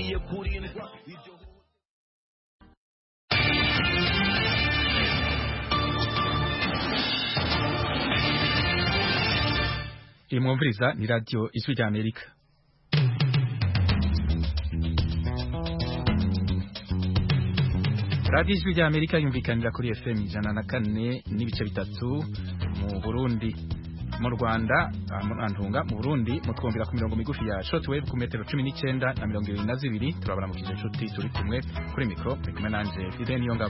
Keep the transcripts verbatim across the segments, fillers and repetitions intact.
bikwiye kurindwa. Imwumviriza ni radio Ijwi rya Amerika. Radio Ijwi rya Amerika yumvikanira kuri F M ijana na kane n'ibice bitatu mu Burundi. Mu Rwanda antunga mu Burundi mutwumvira ku mirongo migufi ya shortwave ku metero cumi n'icenda na mirongo ibiri na zibiri. Turabara mu kije inshuti turi kumwe kuri micro kumwe nanje Fidel Niyongabo.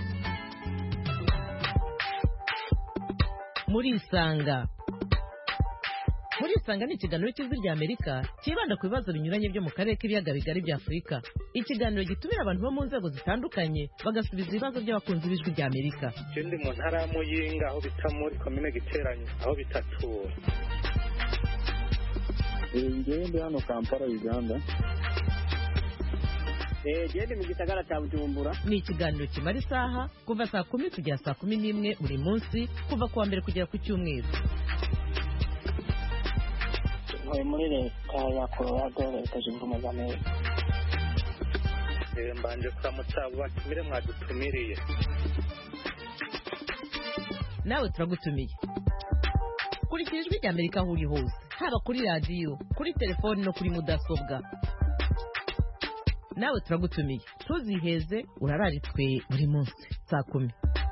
Muri Isanga Muri Isanga ni ikiganiro cy'Ijwi rya Amerika kibanda ku bibazo binyuranye byo mu karere k'ibiyaga bigari bya Afurika. Ikiganiro gitumira abantu bo mu nzego zitandukanye bagasubiza ibibazo by'abakunzi b'Ijwi rya Amerika. Ndi mu ntara ya Muyinga aho bita muri komine Giteranye aho bitatura. Ngende hano Kampala Uganda. Eh gende mu gisagara cya Bujumbura. Ni ikiganiro kimara isaha kuva saa kumi kugera saa kumi n'imwe buri munsi kuva kuwa mbere kugera ku cyumweru. Muri muri leta ya Colorado leta zunze ubumwe za Amerika. Eh mbanje kuramutsa batumire mwadutumiriye. Nawe turagutumiye. Kurikira Ijwi rya Amerika aho uri hose, haba kuri radio, kuri telefone no kuri mudasobwa. Nawe turagutumiye. Tuziheze urararitswe buri munsi saa kumi.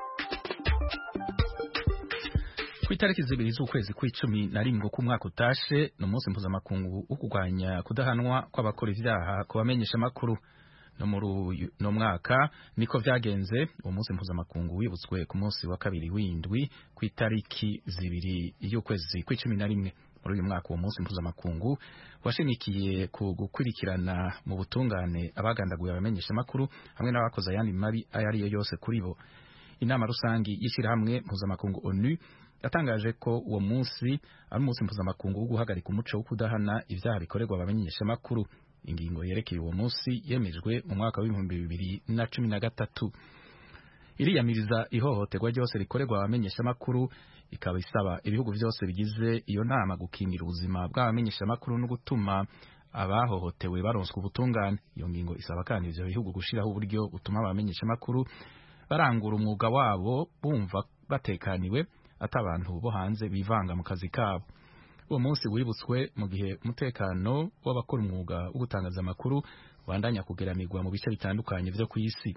Ku itariki zibiri z'ukwezi kw'icumi na rimwe ku mwaka utashe no munsi mpuzamakungu wo kurwanya kudahanwa kw'abakora ivyaha ku bamenyesha makuru. No muri no mwaka niko vyagenze. Uwo munsi mpuzamakungu wibutswe ku munsi wa kabiri w'indwi ku itariki zibiri y'ukwezi kw'icumi na rimwe. Muri uyu mwaka uwo munsi mpuzamakungu washimikiye ku gukurikirana mu butungane abagandaguye abamenyesha makuru hamwe n'abakoze ayandi mabi ayari yo yose kuri bo. Inama rusangi y'ishirahamwe mpuzamakungu ONU yatangaje ko uwo munsi ari umunsi mpuzamakungu wo guhagarika umuco wo kudahana ivyaha bikorerwa abamenyesha makuru. Ingingo yerekeye uwo munsi yemejwe mu mwaka w'ibihumbi bibiri na cumi na gatatu. Iriyamiriza ihohoterwa ryose rikorerwa abamenyesha makuru, ikaba isaba ibihugu byose bigize iyo nama gukingira ubuzima bw'abamenyesha makuru no gutuma abahohotewe baronswa ubutungane. Iyo ngingo isaba kandi ivyo bihugu gushiraho uburyo butuma abamenyesha makuru barangura umwuga wabo bumva batekaniwe atabantu bo hanze bivanga mu kazi kabo. Uwo munsi wibutswe mu gihe umutekano w'abakora umwuga wo gutangaza amakuru bandanya kugeramirwa mu bice bitandukanye vyo ku isi.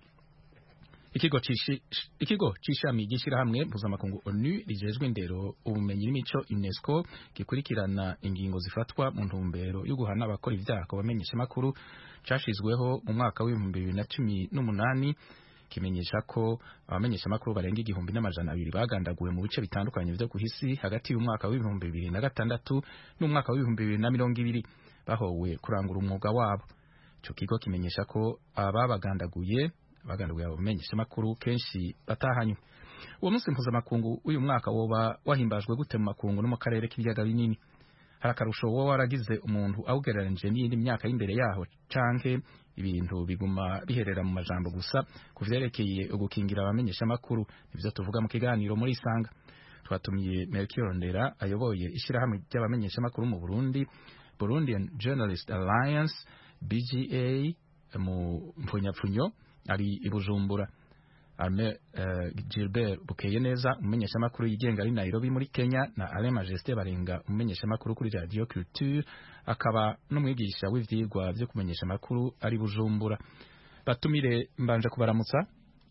Ikigo cishi ikigo cishami gishirahamwe mpuzamakungu ONU rijejwe indero ubumenyi n'imico UNESCO gikurikirana ingingo zifatwa mu ntumbero yo guhana abakora ivyaha ko bamenyesha makuru cashizweho mu mwaka w'ibihumbi bibiri na cumi n'umunani. Kimenyesha ko abamenyesha makuru barenga igihumbi n'amajana abiri bagandaguwe mu bice bitandukanye vyo kuhisi hagati y'umwaka w'ibihumbi bibiri na gatandatu n'umwaka w'ibihumbi bibiri na mirongo ibiri bahowe kurangura umwuga wabo. Ico kigo kimenyesha ko ababagandaguye bagandaguye abamenyesha makuru kenshi batahanywe. Uwo munsi mpuzamakungu uyu mwaka woba wahimbajwe gute mu makungu no mu karere k'ibiyaga binini? Harakarusho wo waragize umuntu awugereranije n'iyindi myaka y'imbere yaho canke ibintu biguma biherera mu majambo gusa kuvyerekeye ugukingira abamenyesha makuru? Nivyo tuvuga mu kiganiro muri Isanga. Twatumiye Melchior Ndera ayoboye ishirahamwe ry'abamenyesha makuru mu Burundi, Burundian Journalist Alliance B G A mu mpfunyapfunyo ari i Bujumbura. Arme uh, Gilbert Bukeye neza umumenyesha makuru yigenga ari Nairobi muri Kenya na Alain Majesté Barenga umumenyesha makuru kuri Radio Culture akaba n'umwigisha w'ivyigwa byo kumenyesha makuru ari Bujumbura. Batumire mbanje kubaramutsa.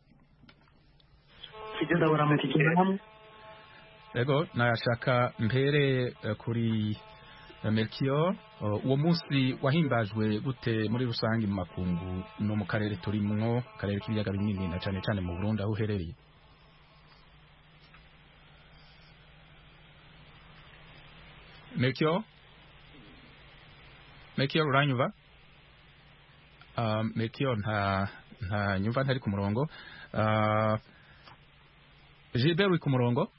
Kigenda baramukije hamwe. Ego nashaka mpere uh, kuri uh, Melchior uh, uwo munsi wahimbajwe gute muri rusangi mu makungu no mu karere turimwo karere k'ibiyaga binini na cane cane mu Burundi aho uherereye? Melchior Melchior uranyuva? Uh, Melchior nta nta nyumva ntari ku murongo. Uh, Gilbert uri ku murongo?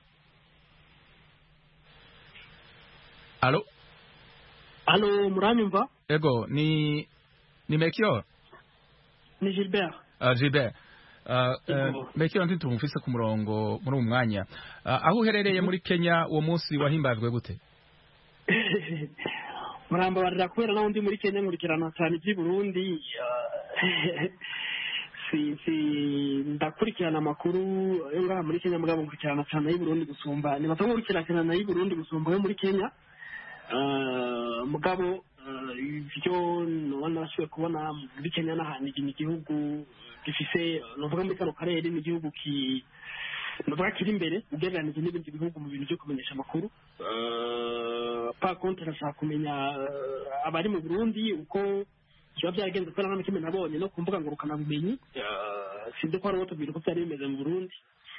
Allo? Allo, muranyumva? Ego, ni ni Melchior? Ni Gilbert. Uh, Gilbert. Uh, uh, Melchior ndi tumufise ku murongo muri umwanya. Uh, aho uherereye muri Kenya uwo munsi wahimbajwe gute? Muramba barira kubera naho ndi muri Kenya nkurikirana cyane by'i Burundi. Uh, si si ndakurikirana amakuru yo ngaha muri Kenya mugabo nkurikirana cyane y'u Burundi gusumba ni batamurikirana y'u Burundi gusumba yo muri Kenya uh, mugabo ibyo nubona nashoboye kubona muri Kenya n'ahantu igihugu gifise novuga muri kano karere n'igihugu ki novuga kiri imbere ugereranije n'ibindi bihugu mu bintu byo kumenyesha amakuru pa contre nashaka kumenya abari mu Burundi uko kiba byagenze ko nta kimwe nabonye no kumbuga ngurukana bumenyi sinzi ko ari wowe tubwira ko byari bimeze mu Burundi.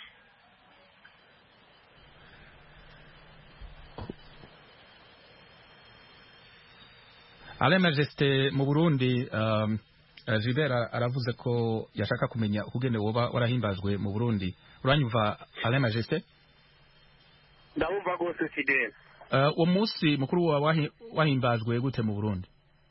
Ale Majesté mu Burundi um, Gilbert aravuze ko yashaka kumenya ukugene woba warahimbazwe mu Burundi. Uranyumva Ale Majesté? Ndabumva gose Fidel. Uh, uwo munsi mukuru wa wahimbazwe gute mu Burundi?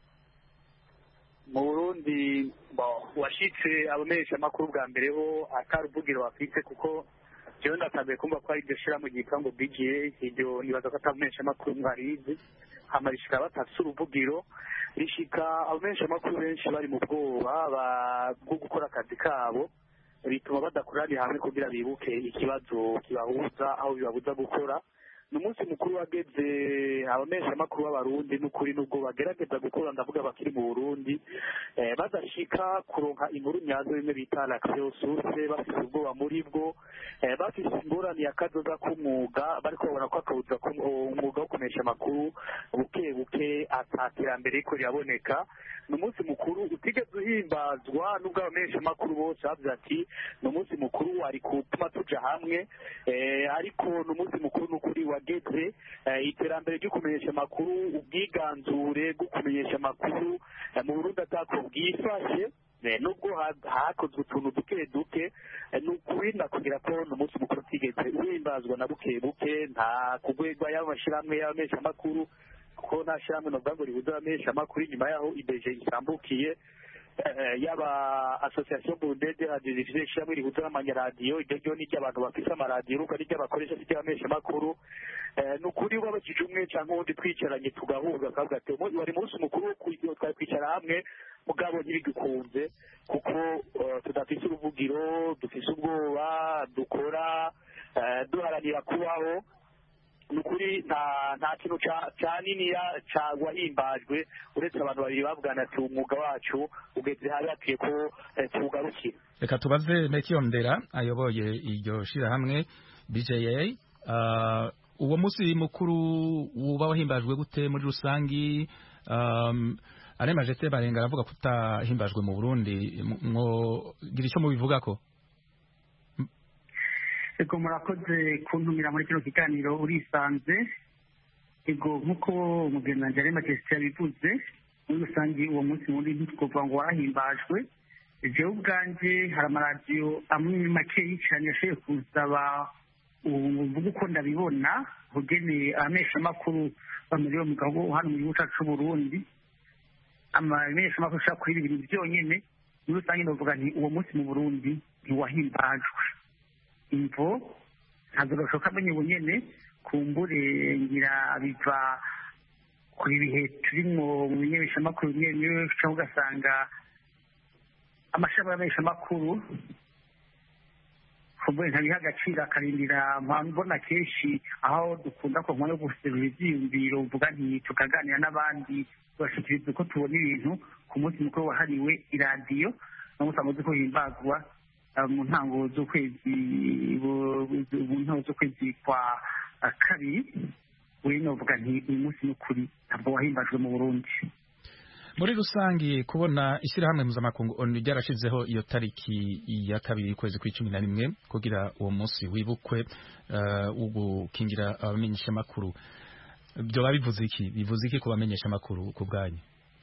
Mu Burundi washitse abamenyesha amakuru bwa mbere ho ataruvugiro bafite kuko jewe ndatangiye kumva ko ari iryo shira mu gikango B G A iryo nibaza ko atamenyesha amakuru mwarizi hama rishika batafise uruvugiro rishika abamenyesha amakuru benshi bari mu bwoba bwo gukora akazi kabo bituma badakorana hamwe kugira bibuke ikibazo kibahuza aho bibabuza gukora. Numunsi mukuru wageze abamenyesha amakuru b'abarundi n'ukuri nubwo bagerageza gukora ndavuga bakiri mu Burundi eh, badashika kuronka inkuru nyazo bimwe bita l'accès source bafise ubwoba muri bwo eh, bafise ingorane ya kazoza k'umwuga bariko babona ko akabuza umwuga wo kumenyesha amakuru buke buke ataterambere ko riraboneka. Numunsi mukuru utigeze uhimbazwa nubwo abamenyesha amakuru bose bavuze ati numunsi mukuru ari kutuma tuja hamwe eh, ariko numunsi mukuru n'ukuri wageze iterambere ryo kumenyesha amakuru ubwiganzure bwo kumenyesha amakuru mu Burundi atako bwifashe nubwo hakozwe utuntu duke duke n'ukuri nakugira ko n'umunsi mukuru utigeze uhimbazwa na buke buke nta kugwegwa y'amashyirahamwe y'abamenyesha amakuru kuko nta shyirahamwe novuga ngo ribuze abamenyesha amakuru inyuma yaho ibeje isambukiye yaba association burundaise de radio diffusion ishyirahamwe rihuza n'amanyaradiyo iryo ryo ni ry'abantu bafise amaradiyo ruko n'iry'abakoresha ry'abamenyesha amakuru n'ukuri wabajije umwe cyangwa uwundi twicaranye tugahuza akavuga ati wari munsi mukuru twari kwicara hamwe mugabo ntibigikunze kuko tudafise uruvugiro dufise ubwoba dukora duharanira kubaho nukuri nta nta kintu ca nini wahimbajwe uretse abantu babiri bavugana ati umwuga wacu ugeze hari hakwiye ko tuwugarukira. Reka tubaze Mekiyondera ayoboye iryo shirahamwe B J A. Uwo munsi mukuru uba wahimbajwe gute muri rusangi? um, Ale Majesté Barenga aravuga ko utahimbajwe mu Burundi, mwo gira icyo mubivugako? Ego murakoze kuntumira muri kino kiganiro urisanze. Ego nkuko umugenzi Ale Majesté yabivuze muri rusangi uwo munsi muri ntitwovuga ngo warahimbajwe. Jewe ubwanje hari amaradiyo amwe makeyi cyane yashoboye kuzaba ubu uko ndabibona ugeneye abamenyesha amakuru bamuriwe mu gihugu hano mu gihugu cyacu cy'u Burundi. Abamenyesha amakuru ashaka kuri ibintu byonyine muri rusange ndavuga nti uwo munsi mu Burundi ntiwahimbajwe. Imvo ntabwo gashoboka amenye ubunyene kumbure ngira biva kuri bihe turimo mu bimenyesha amakuru nyene cyangwa ugasanga amashami y'abamenyesha amakuru kumbure ntabiha agaciro akarindira mbona kenshi aho dukunda ko nkora guserura ivyiyumviro mvuga nti tukaganira n'abandi bashikiriza uko tubona ibintu ku munsi mukuru wahariwe iradiyo no musanzwe ko himbazwa mu ntango z'ukwezi mu ntango z'ukwezi kwa kabiri we novuga nti uyu munsi n'ukuri ntabwo wahimbajwe mu Burundi. Muri rusangi kubona ishyirahamwe mpuzamakungu O N U ryarashizeho iyo tariki ya kabiri y'ukwezi kw'icumi na rimwe kugira uwo munsi wibukwe wo gukingira abamenyesha amakuru, byo bivuze iki? Bivuze iki ku bamenyesha amakuru ku bwanyu?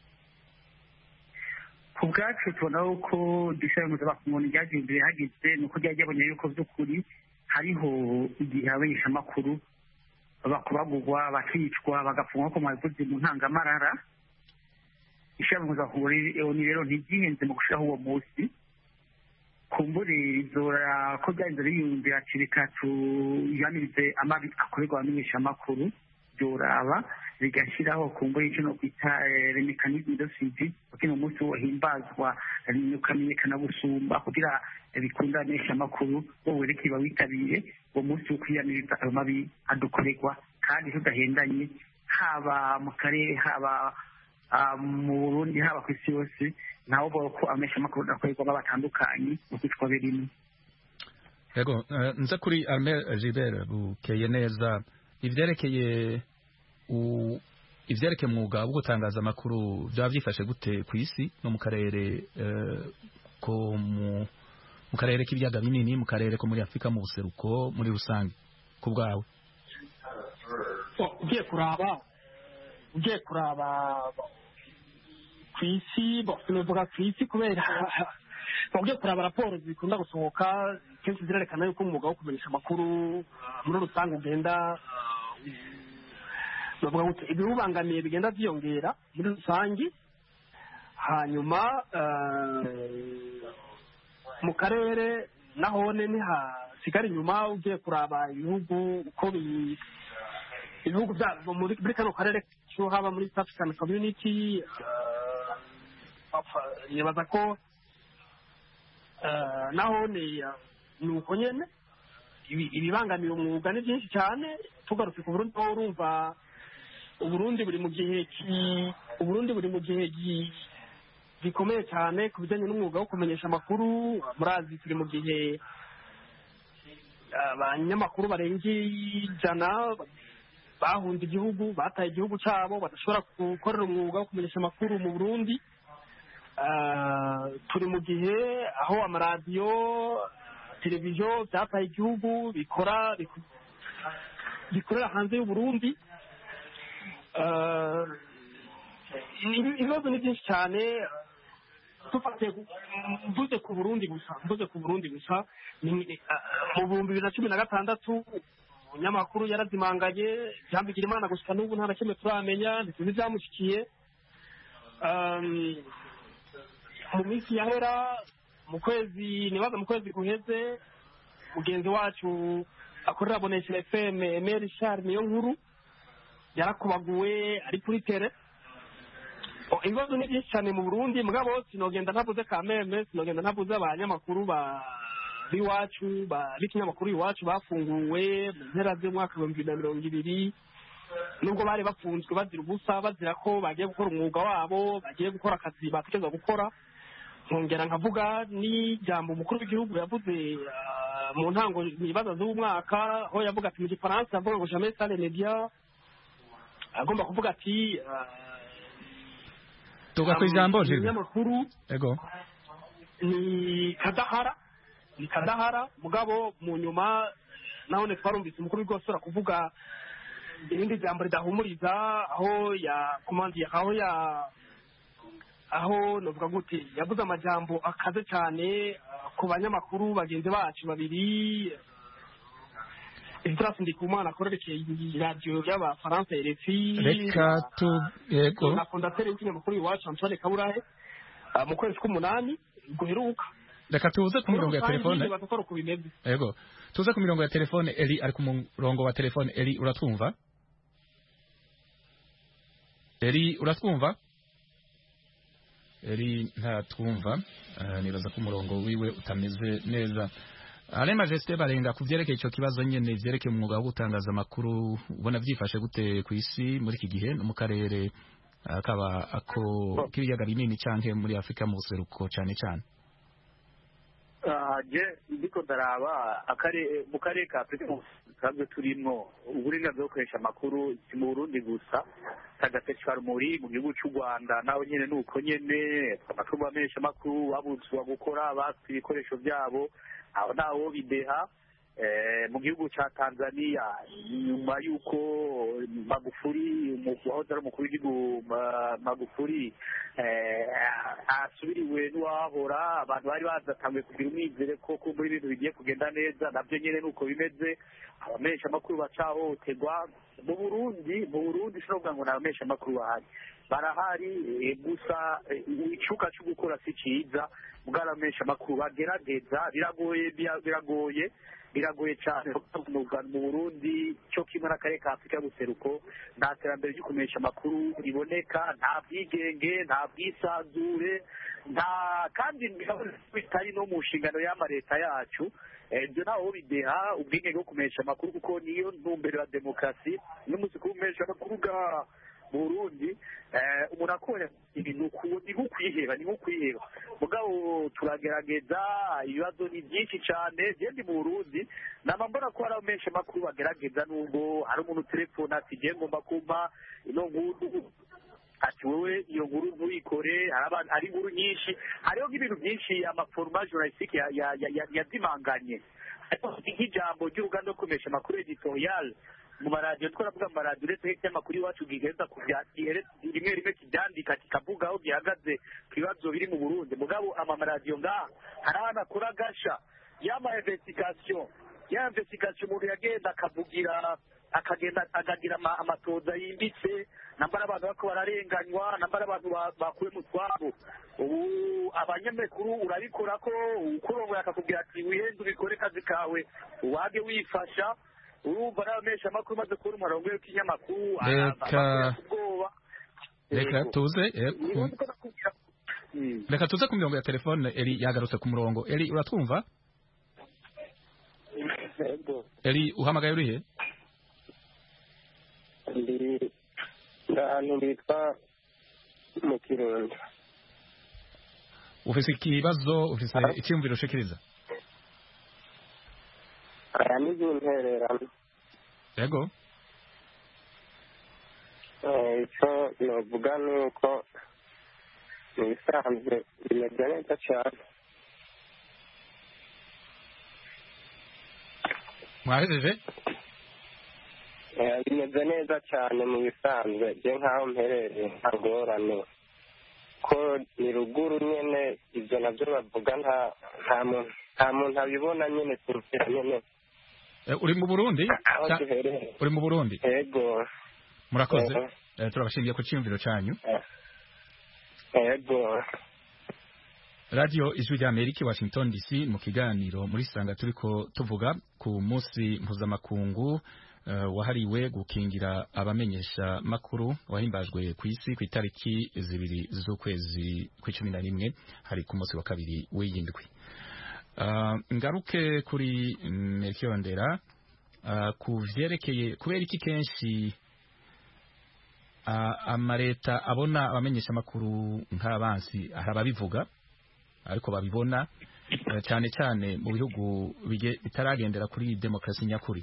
Ku bwacu tubona ko dushyira mpuzamakungu ryagiye imbere hageze nuko ryajyabonye yuko by'ukuri hariho igihe abamenyesha amakuru bakubagurwa bakicwa bagapfungwa ko mwabivuze mu ntangamarara. Ishyirahamwe mpuzamakungu rero ntiryihenze mu gushyiraho uwo munsi kumbure izora ko byagenze biyumvira ati reka tuyanirize amabi akorerwa abamenyesha amakuru byoraba rigashyiraho ku mbuga y'icyo no kwita remekanisme de suivi kugira ngo umunsi wohimbazwa ukamenyekana gusumba kugira bikundanisha amakuru wowe reki bawitabire uwo munsi wo kwiyamiriza ayo mabi adukorerwa kandi tudahendanye haba mu karere haba mu Burundi haba ku isi yose naho boko amesha amakuru akorerwa batandukanye mu kwitwa birimo. Yego nza kuri Armel Gilbert bukeye neza ivyerekeye u ivyerekeye mwuga wo gutangaza amakuru byaba byifashe gute ku isi no mu karere ko mu mu karere k'ibyaga binini mu karere ko muri Afrika mu buseruko muri rusange ku bwawe? Ugiye kuraba ugiye kuraba ku isi bovuga ku isi kubera ugiye kuraba raporo zikunda gusohoka kenshi zirerekana yuko umwuga wo kumenyesha amakuru muri rusange ugenda bavuga ngo ibibangamiye bigenda byiyongera muri rusange. Hanyuma mu karere nahone ntihasigara inyuma ugiye kuraba ibihugu uko ibihugu byabo muri kano karere cyo haba muri East African Community nibaza ko nahone ni uko nyene ibibangamiye umwuga ni byinshi cyane. Tugarutse ku Burundi aho urumva Uburundi buri mu gihe Uburundi buri mu gihe gikomeye cyane ku bijyanye n'umwuga wo kumenyesha amakuru. Murazi turi mu gihe abanyamakuru barenga ijana bahunze igihugu bataye igihugu cyabo badashobora gukorera umwuga wo kumenyesha amakuru mu Burundi. Turi mu gihe aho amaradiyo televiziyo byataye igihugu bikora bikorera hanze y'u Burundi. Ibibazo ni byinshi cyane. Tufate mvuze ku Burundi gusa mvuze ku Burundi gusa mu bihumbi bibiri na cumi na gatandatu umunyamakuru yarazimangaye Jean Bigirimana gusa n'ubu nta na kimwe turamenya ntituzi byamushikiye. Mu minsi yahera mu kwezi nibaza mu kwezi guheze mugenzi wacu akorera Bonesha F M Emery Charles niyo nkuru yarakubaguwe ari kuri tere. Ibibazo ni byinshi cyane mu Burundi mugabo sinogenda ntavuze Kameme sinogenda ntavuze abanyamakuru ba biwacu ba bikinyamakuru iwacu bafunguwe mu mpera z'umwaka wa bibiri na mirongo ibiri nubwo bari bafunzwe bazira ubusa bazira ko bagiye gukora umwuga wabo bagiye gukora akazi batekereza gukora. Nkongera nkavuga ni jambo umukuru w'igihugu yavuze mu ntango nibaza z'umwaka aho yavuga ati mu Gifaransa avuga ngo jamais sans les médias agomba kuvuga ati tuga ku ijambo je makuru ego ni kadahara ni kadahara mugabo mu nyuma naho ne twarumvise umukuru w'igosora kuvuga irindi jambo ridahumuriza aho ya komandi aho ya aho novuga gute yavuze amajambo akaze cyane ku banyamakuru bagenzi bacu babiri. Idrasi Ndikumana akorerekeye radio y'Abafaransa R F I reka tu yego na fondateur y'ikinyamakuru iwacu Antoine Kaburahe mu kwezi k'umunani guheruka. Reka tuze ku mirongo ya telefone yego tuze ku mirongo ya telefone. Eli ari ku murongo wa telefone. Eli uratwumva? Eli uratwumva? Eli ntatwumva. Uh, nibaza ko umurongo wiwe utameze neza. Ale Majesté barenga kuvyerekeye ico kibazo nyene vyerekeye umwuga wo gutangaza amakuru ubona vyifashe gute ku isi muri iki gihe no mu karere akaba ako kibiyaga binini canke muri Afrika mu buseruko cyane cyane? je ndiko daraba akare mu karere ka Afrika kabwe turimo uburenganzira bwo gukoresha amakuru mu Burundi gusa tagatecwara muri mu gihugu cy'u Rwanda naho nyene nuko nyene amakuru bamenyesha amakuru babuzwa gukora bafite ibikoresho byabo aho nawo bideha mu gihugu cya Tanzania nyuma yuko Magufuli umuhoza ari umukuru w'igihugu Magufuli asubiriwe n'uwahora abantu bari bazatanguye kugira umwizere ko muri ibintu bigiye kugenda neza nabyo nyine nuko bimeze. Abamenyesha amakuru bacahohoterwa mu Burundi mu Burundi sinubwa ngo nabamenyesha amakuru bahari barahari gusa icuka cyo gukora si cyiza bwaramenyesha amakuru bagerageza biragoye biragoye biragoye cyane mu Burundi cyo kimwe n'akarere ka Afurika y'ubuseruko nta terambere ryo kumenyesha amakuru riboneka, nta bwigenge, nta bwisanzure, nta kandi bitari no mu nshingano y'ama leta yacu. ibyo ntaho bideha ubwigenge bwo kumenyesha amakuru kuko niyo ntumbero ya demokarasi n'umunsi kumenyesha amakuru ga Burundi umuntu akora ibintu ni nko kwiheba ni nko kwiheba mugabo turagerageza ibibazo ni byinshi cyane gende mu Burundi nama mbona ko hari menshi makuru bagerageza nubwo hari umuntu telefone ati je ngomba kumpa ino nkuru ati wowe iyo nkuru ntuyikore hari inkuru nyinshi hariho nk'ibintu byinshi amaforma journalistique yazimanganye nk'ijambo ry'uruganda rwo kumesha amakuru editorial mu maradiyo twaravuga mu maradiyo uretse nk'icyamakuru iwacu gihereza ku rimwe rimwe kibyandika kikavuga aho gihagaze ku bibazo biri mu Burundi mugabo amamaradiyo ngaha hari ahantu akora agasha y'ama investigation ya investigation umuntu yagenda akavugira akagenda akagira amatoza yimbitse nambara abantu bako bararenganywa nambara abantu bakuye mu twabo ubu abanyamakuru urabikora ko ukurongo yakakubwira ati wihende ubikore kazi kawe wage wifasha urumva n'abamesha amakuru maze kubona umurongo w'ikinyamakuru reka reka tuze reka tuze ku mirongo ya telefone Eli yagarutse ku murongo Eli uratwumva Eli uhamagaye urihe ndi ahantu bitwa mu Kirundo ufise ikibazo ufise icyumviro ushikiriza aya ni intererano yego icyo novuga ni uko mu bisanzwe bimeze neza cyane mwahejeje bimeze neza cyane mu bisanzwe bye nk'aho mperereye nta ngorane ko ni ruguru nyine ibyo nabyo bavuga nta nta muntu nta muntu abibona nyine kumvira nyine uri mu Burundi uri mu Burundi yego murakoze turabashimiye ku cyumviro cyanyu yego Radio Ijwi rya Amerika Washington D C mu kiganiro muri sanga turiko tuvuga ku munsi mpuzamakungu Uh, wahariwe gukingira abamenyesha makuru wahimbajwe ku isi ku itariki zibiri z'ukwezi kw'icumi na rimwe hari ku munsi wa kabiri w'iyindwi. Uh, ngaruke kuri Melchior Ndera uh, ku vyerekeye kubera iki kenshi uh, amareta abona abamenyesha makuru nk'abansi harababivuga ariko babibona uh, cyane cyane mu bihugu bitaragendera kuri demokarasi nyakuri.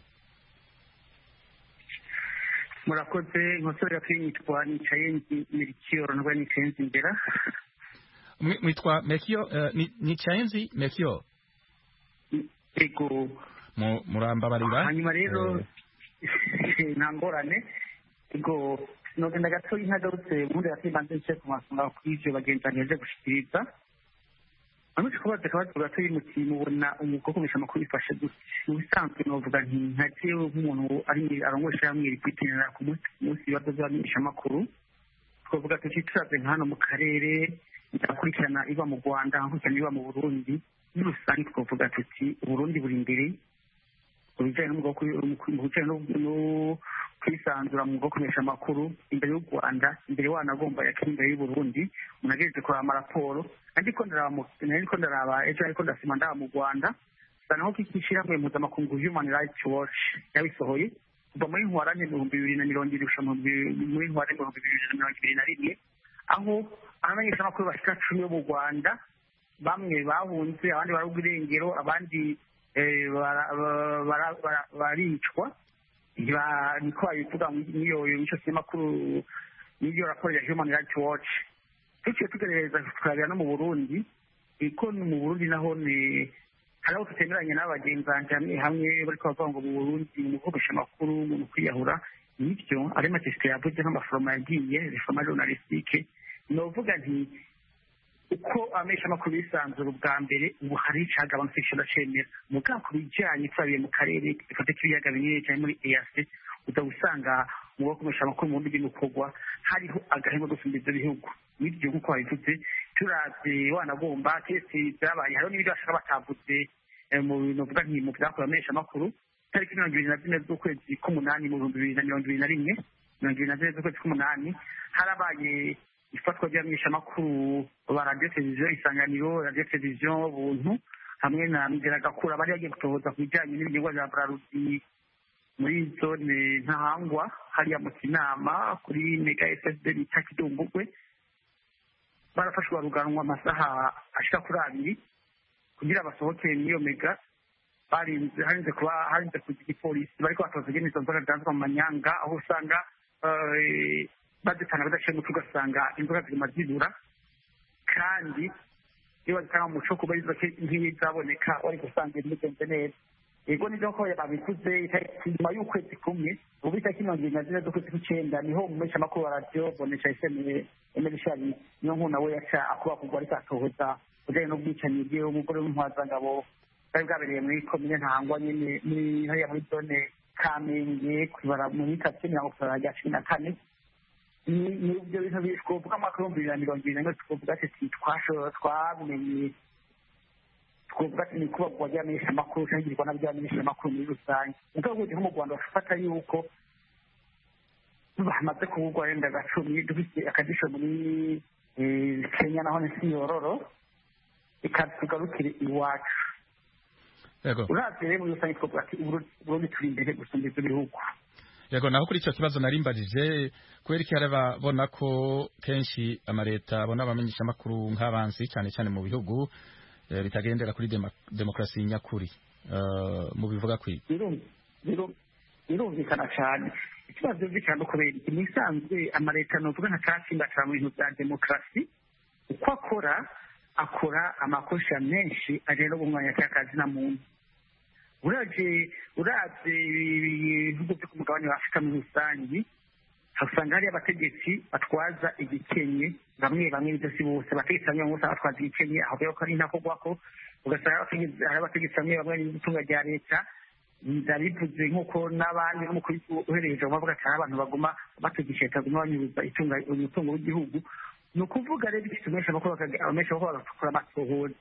murakoze nkosore yakwitwa nicaye Melchior nubwo nicaye imbere mwitwa Melchior nicaye nzi Melchior ego murambabarira hanyuma rero nta ngorane ego nogenda gato intagarutse ubundi yakibanze nce ku masonga kw'ivyo bagenzi banjye gushikiriza Amushi kubaza kabazo gato y'umuti mubona umugoko kumesha amakuru ifashe gute mu bisanzwe novuga nti ntagiye nk'umuntu ari arongosha yamwiri kwitinira ku munsi munsi ibibazo by'abamenyesha amakuru twavuga tuti turaze hano mu karere ndakurikirana iba mu Rwanda nkurikirana iba mu Burundi muri rusange twavuga tuti Burundi buri imbere ubijyanye n'umugoko mu bijyanye no kwisanzura mu gukoresha amakuru imbere y'u Rwanda imbere wanagomba yakiri imbere y'u Burundi munagejeje kora amaraporo ariko ndaraba ariko ndaraba ejo ariko ndasima ndaba mu Rwanda sanaho kikishira mu mpuzamakungu Human Rights Watch yabisohoye kuva muri ntwarane mu bihumbi bibiri na mirongo irindwi gushika muri ntwarane mu bihumbi bibiri na mirongo ibiri na rimwe aho abamenyesha amakuru bashika cumi bo mu Rwanda bamwe bahunze abandi barabwa irengero abandi baricwa niko babivuga n'iyo mico kinyamakuru n'iyo raporo ya Human Rights Watch tuciye tugerageza tukarabira no mu Burundi iko mu Burundi naho ni hariho tutemeranye n'abagenzi hamwe hamwe bariko bavuga ngo mu Burundi mu gukoresha amakuru mu kwiyahura nibyo ari matesite yavuze nk'amaforoma yagiye reforma journalistique novuga nti uko amesha amakuru bisanzura ubwa mbere ubu hari icagabanutse kiracemera mugabo ku bijyanye twabiye mu karere gifata k'ibiyaga binini cyane muri E A C uza gusanga mu gukoresha amakuru mu buryo bw'ukorwa hariho agahema gusumba ibyo bihugu n'ibyo nk'uko babivuze turavye wanagomba kesi zabaye hariho n'ibyo bashaka batavuze mu bintu vuga nti mu byakorewe abamenyeshamakuru tariki mirongo ibiri na zine z'ukwezi k'umunani mu bihumbi bibiri na mirongo ibiri na rimwe mirongo ibiri na zine z'ukwezi k'umunani harabaye ifatwa ry'abamenyeshamakuru ba radiyo televiziyo isanganiro radiyo televiziyo buntu hamwe na migeragakura bari bagiye gutohoza ku bijyanye n'ibinyobwa bya braludi muri zone ntahangwa hariya mu kinama kuri mega fsd bita kidumbugwe barafashwe baruganwa amasaha ashika kuri abiri kugira basohoke n'iyo mega barinze harinze kuba harinze kugira igipolisi bariko batoza ingene izo nzoga zidanzwa mu manyanga aho usanga bazitanga badaciye umuco ugasanga inzoga ziguma zibura kandi iyo bazitanga mu muco kuba izo nk'izaboneka wari gusanga ibigenze neza yego nivyo ko babikuze inyuma y'ukwezi kumwe ubu itariki mirongo ibiri na zine z'ukwezi kw'icenda niho umumenyeshamakuru wa radiyo bonesha eseme emerishari niyo nkuru nawe yaca akuba kugwa ariko atohoza kujanye n'ubwicanyi bwiwe umugore w'intwazangabo bwari bwabereye muri komine ntahangwa nyene muri hariya muri zone kamenge kwibara muri karitsiye mirongo itanu rya cumi na kane ni ibyo bintu twovuga mu mwaka w'ibihumbi bibiri na mirongo ibiri na rimwe twovuga ati twamenye twovuga ati ni kubagwa ry'abamenyeshamakuru canke igirwa n'aby'abamenyeshamakuru muri rusange mugabo ubundi nko mu rwanda bafata yuko bamaze kuvugwa wenda gacumi dufise akajisho muri kenya naho ni siyororo ikatugarukire iwacu uravye rero muri rusange twovuga ati uburundi turi imbere gusumba ivyo bihugu yego naho kuri ico kibazo narimbajije kubera iki arababona ko kenshi amareta abona abamenyeshamakuru nk'abansi cyane cyane mu bihugu bitagendera kuri demokarasi nyakuri mu bivuga kwiga birumvikana cyane ikibazo byumvikana kubera iki nisanzwe amareta novuga nka catsinda cyane mu bintu bya demokarasi uko akora akora amakosa menshi ajanye no kumwanya cy'akazi na muntu uraje uraje ibihugu byo ku mugabane wa afurika muri rusange usanga hari abategetsi batwaza igikenye bamwe bamwe bidasi bose abategetsi bamwe bose batwaza igikenye aho rero ko ari ntakogwako ugasanga hari abategetsi bamwe bamwe n'itunga rya leta ndabivuze nk'uko n'abandi n'umukuru uhereje bavuga cyane abantu baguma bategesha leta baguma banyuruza itunga umutungo w'igihugu ni ukuvuga rero iki tumesha bakora abamesha bakora bakora amatohoza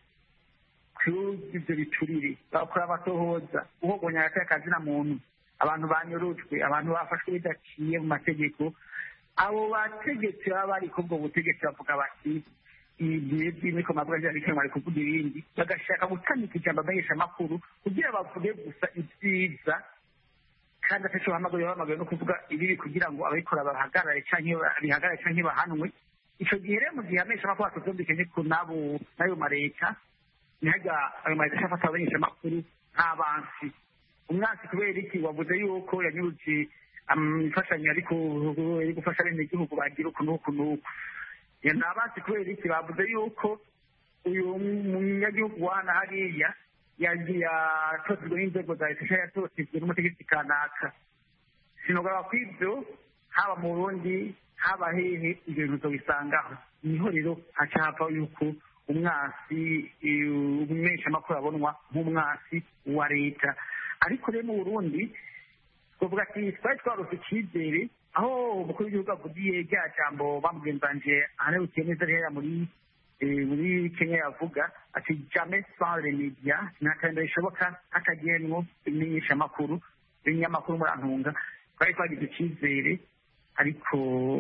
ibyo biturire bakora amatohoza uhogonya akazi na muntu abantu banyurujwe abantu bafashwe bidaciye mu mategeko abo bategetsi baba bari kubwo butegetsi bavuga bati ibihe by'imiko mavuga ryandike bari kuvuga ibindi bagashaka gutamika ijambo amenyeshamakuru kugira bavuge gusa ibyiza kandi atacyo bahamagaye bahamagaye no kuvuga ibibi kugira ngo ababikora bahagarare canke bihagarare canke bahanwe ico gihe rero mu gihe amenyeshamakuru atuvyumvikanye ku nabo n'ayo mareta nihajya ayo mareta ashafata abamenyeshamakuru nk'abansi umwasi kubera iki wavuze yuko yanyuruje imfashanyo ariko iri gufasha bene igihugu bagira uku n'uku n'uku ni abansi kubera iki bavuze yuko uyu munyagihugu wana hariya yatotejwe n'inzego za leta yatotejwe n'umutegetsi kanaka sinogaba kw'ibyo haba mu burundi haba hehe ibyo bintu bisangaho niho rero haca hava yuko umwasi umumenyeshamakuru abonwa nk'umwasi wa leta ariko rero mu burundi twavuga ati twari twarose icyizere aho umukuru w'igihugu avugiye rya jambo bamugenzanje ahanerukiye neza rero muri muri kenya yavuga ati jamais sans les médias nta terambere rishoboka hatagenwo imenyeshamakuru ibinyamakuru murantunga twari twagize icyizere ariko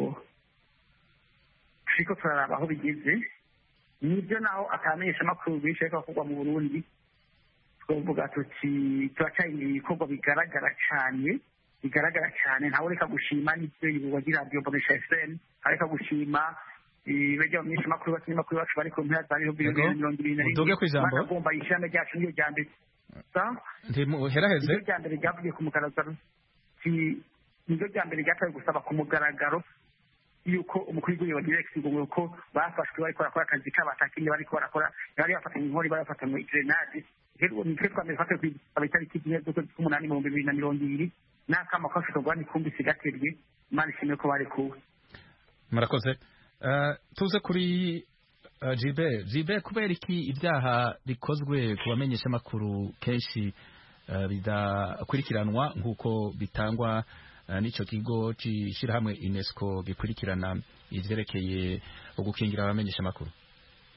turiko turaraba aho bigeze nibyo naho atamenyeshamakuru benshi ariko bakorwa mu burundi twavuga tuti turacari ibikorwa bigaragara cyane bigaragara cyane ntawe reka gushima n'ibyo wagira radiyo bonesha fm areka gushima ibajya mu menyeshamakuru bakinyamakuru bacu bari ku mpera za bibiri na mirongo ibiri na rimwe bagomba ishami ryacu niyo rya mbere ntimuheraheze iryo rya mbere ryavugiye ku mugaragaro niryo rya mbere ryatawe gusaba ku mugaragaro yuko umukuru w'igihugu bagira ikigongo ko bafashwe bariko barakora akazi kabo atakindi bariko barakora bari bafatanye inkori bari bafatanye grenade rero nitwe twameze fate ku itariki zimwe z'ukwezi k'umunani mu bibiri na mirongo ibiri n'akama kafite rwanda ikumbi sigaterwe imana ishimwe ko barekuwe murakoze tuze kuri jibe jibe kubera iki ibyaha bikozwe ku bamenyeshamakuru kenshi bidakurikiranwa nk'uko bitangwa n'icyo kigo cy'ishyirahamwe UNESCO gikurikirana ivyerekeye ugukingira abamenyeshamakuru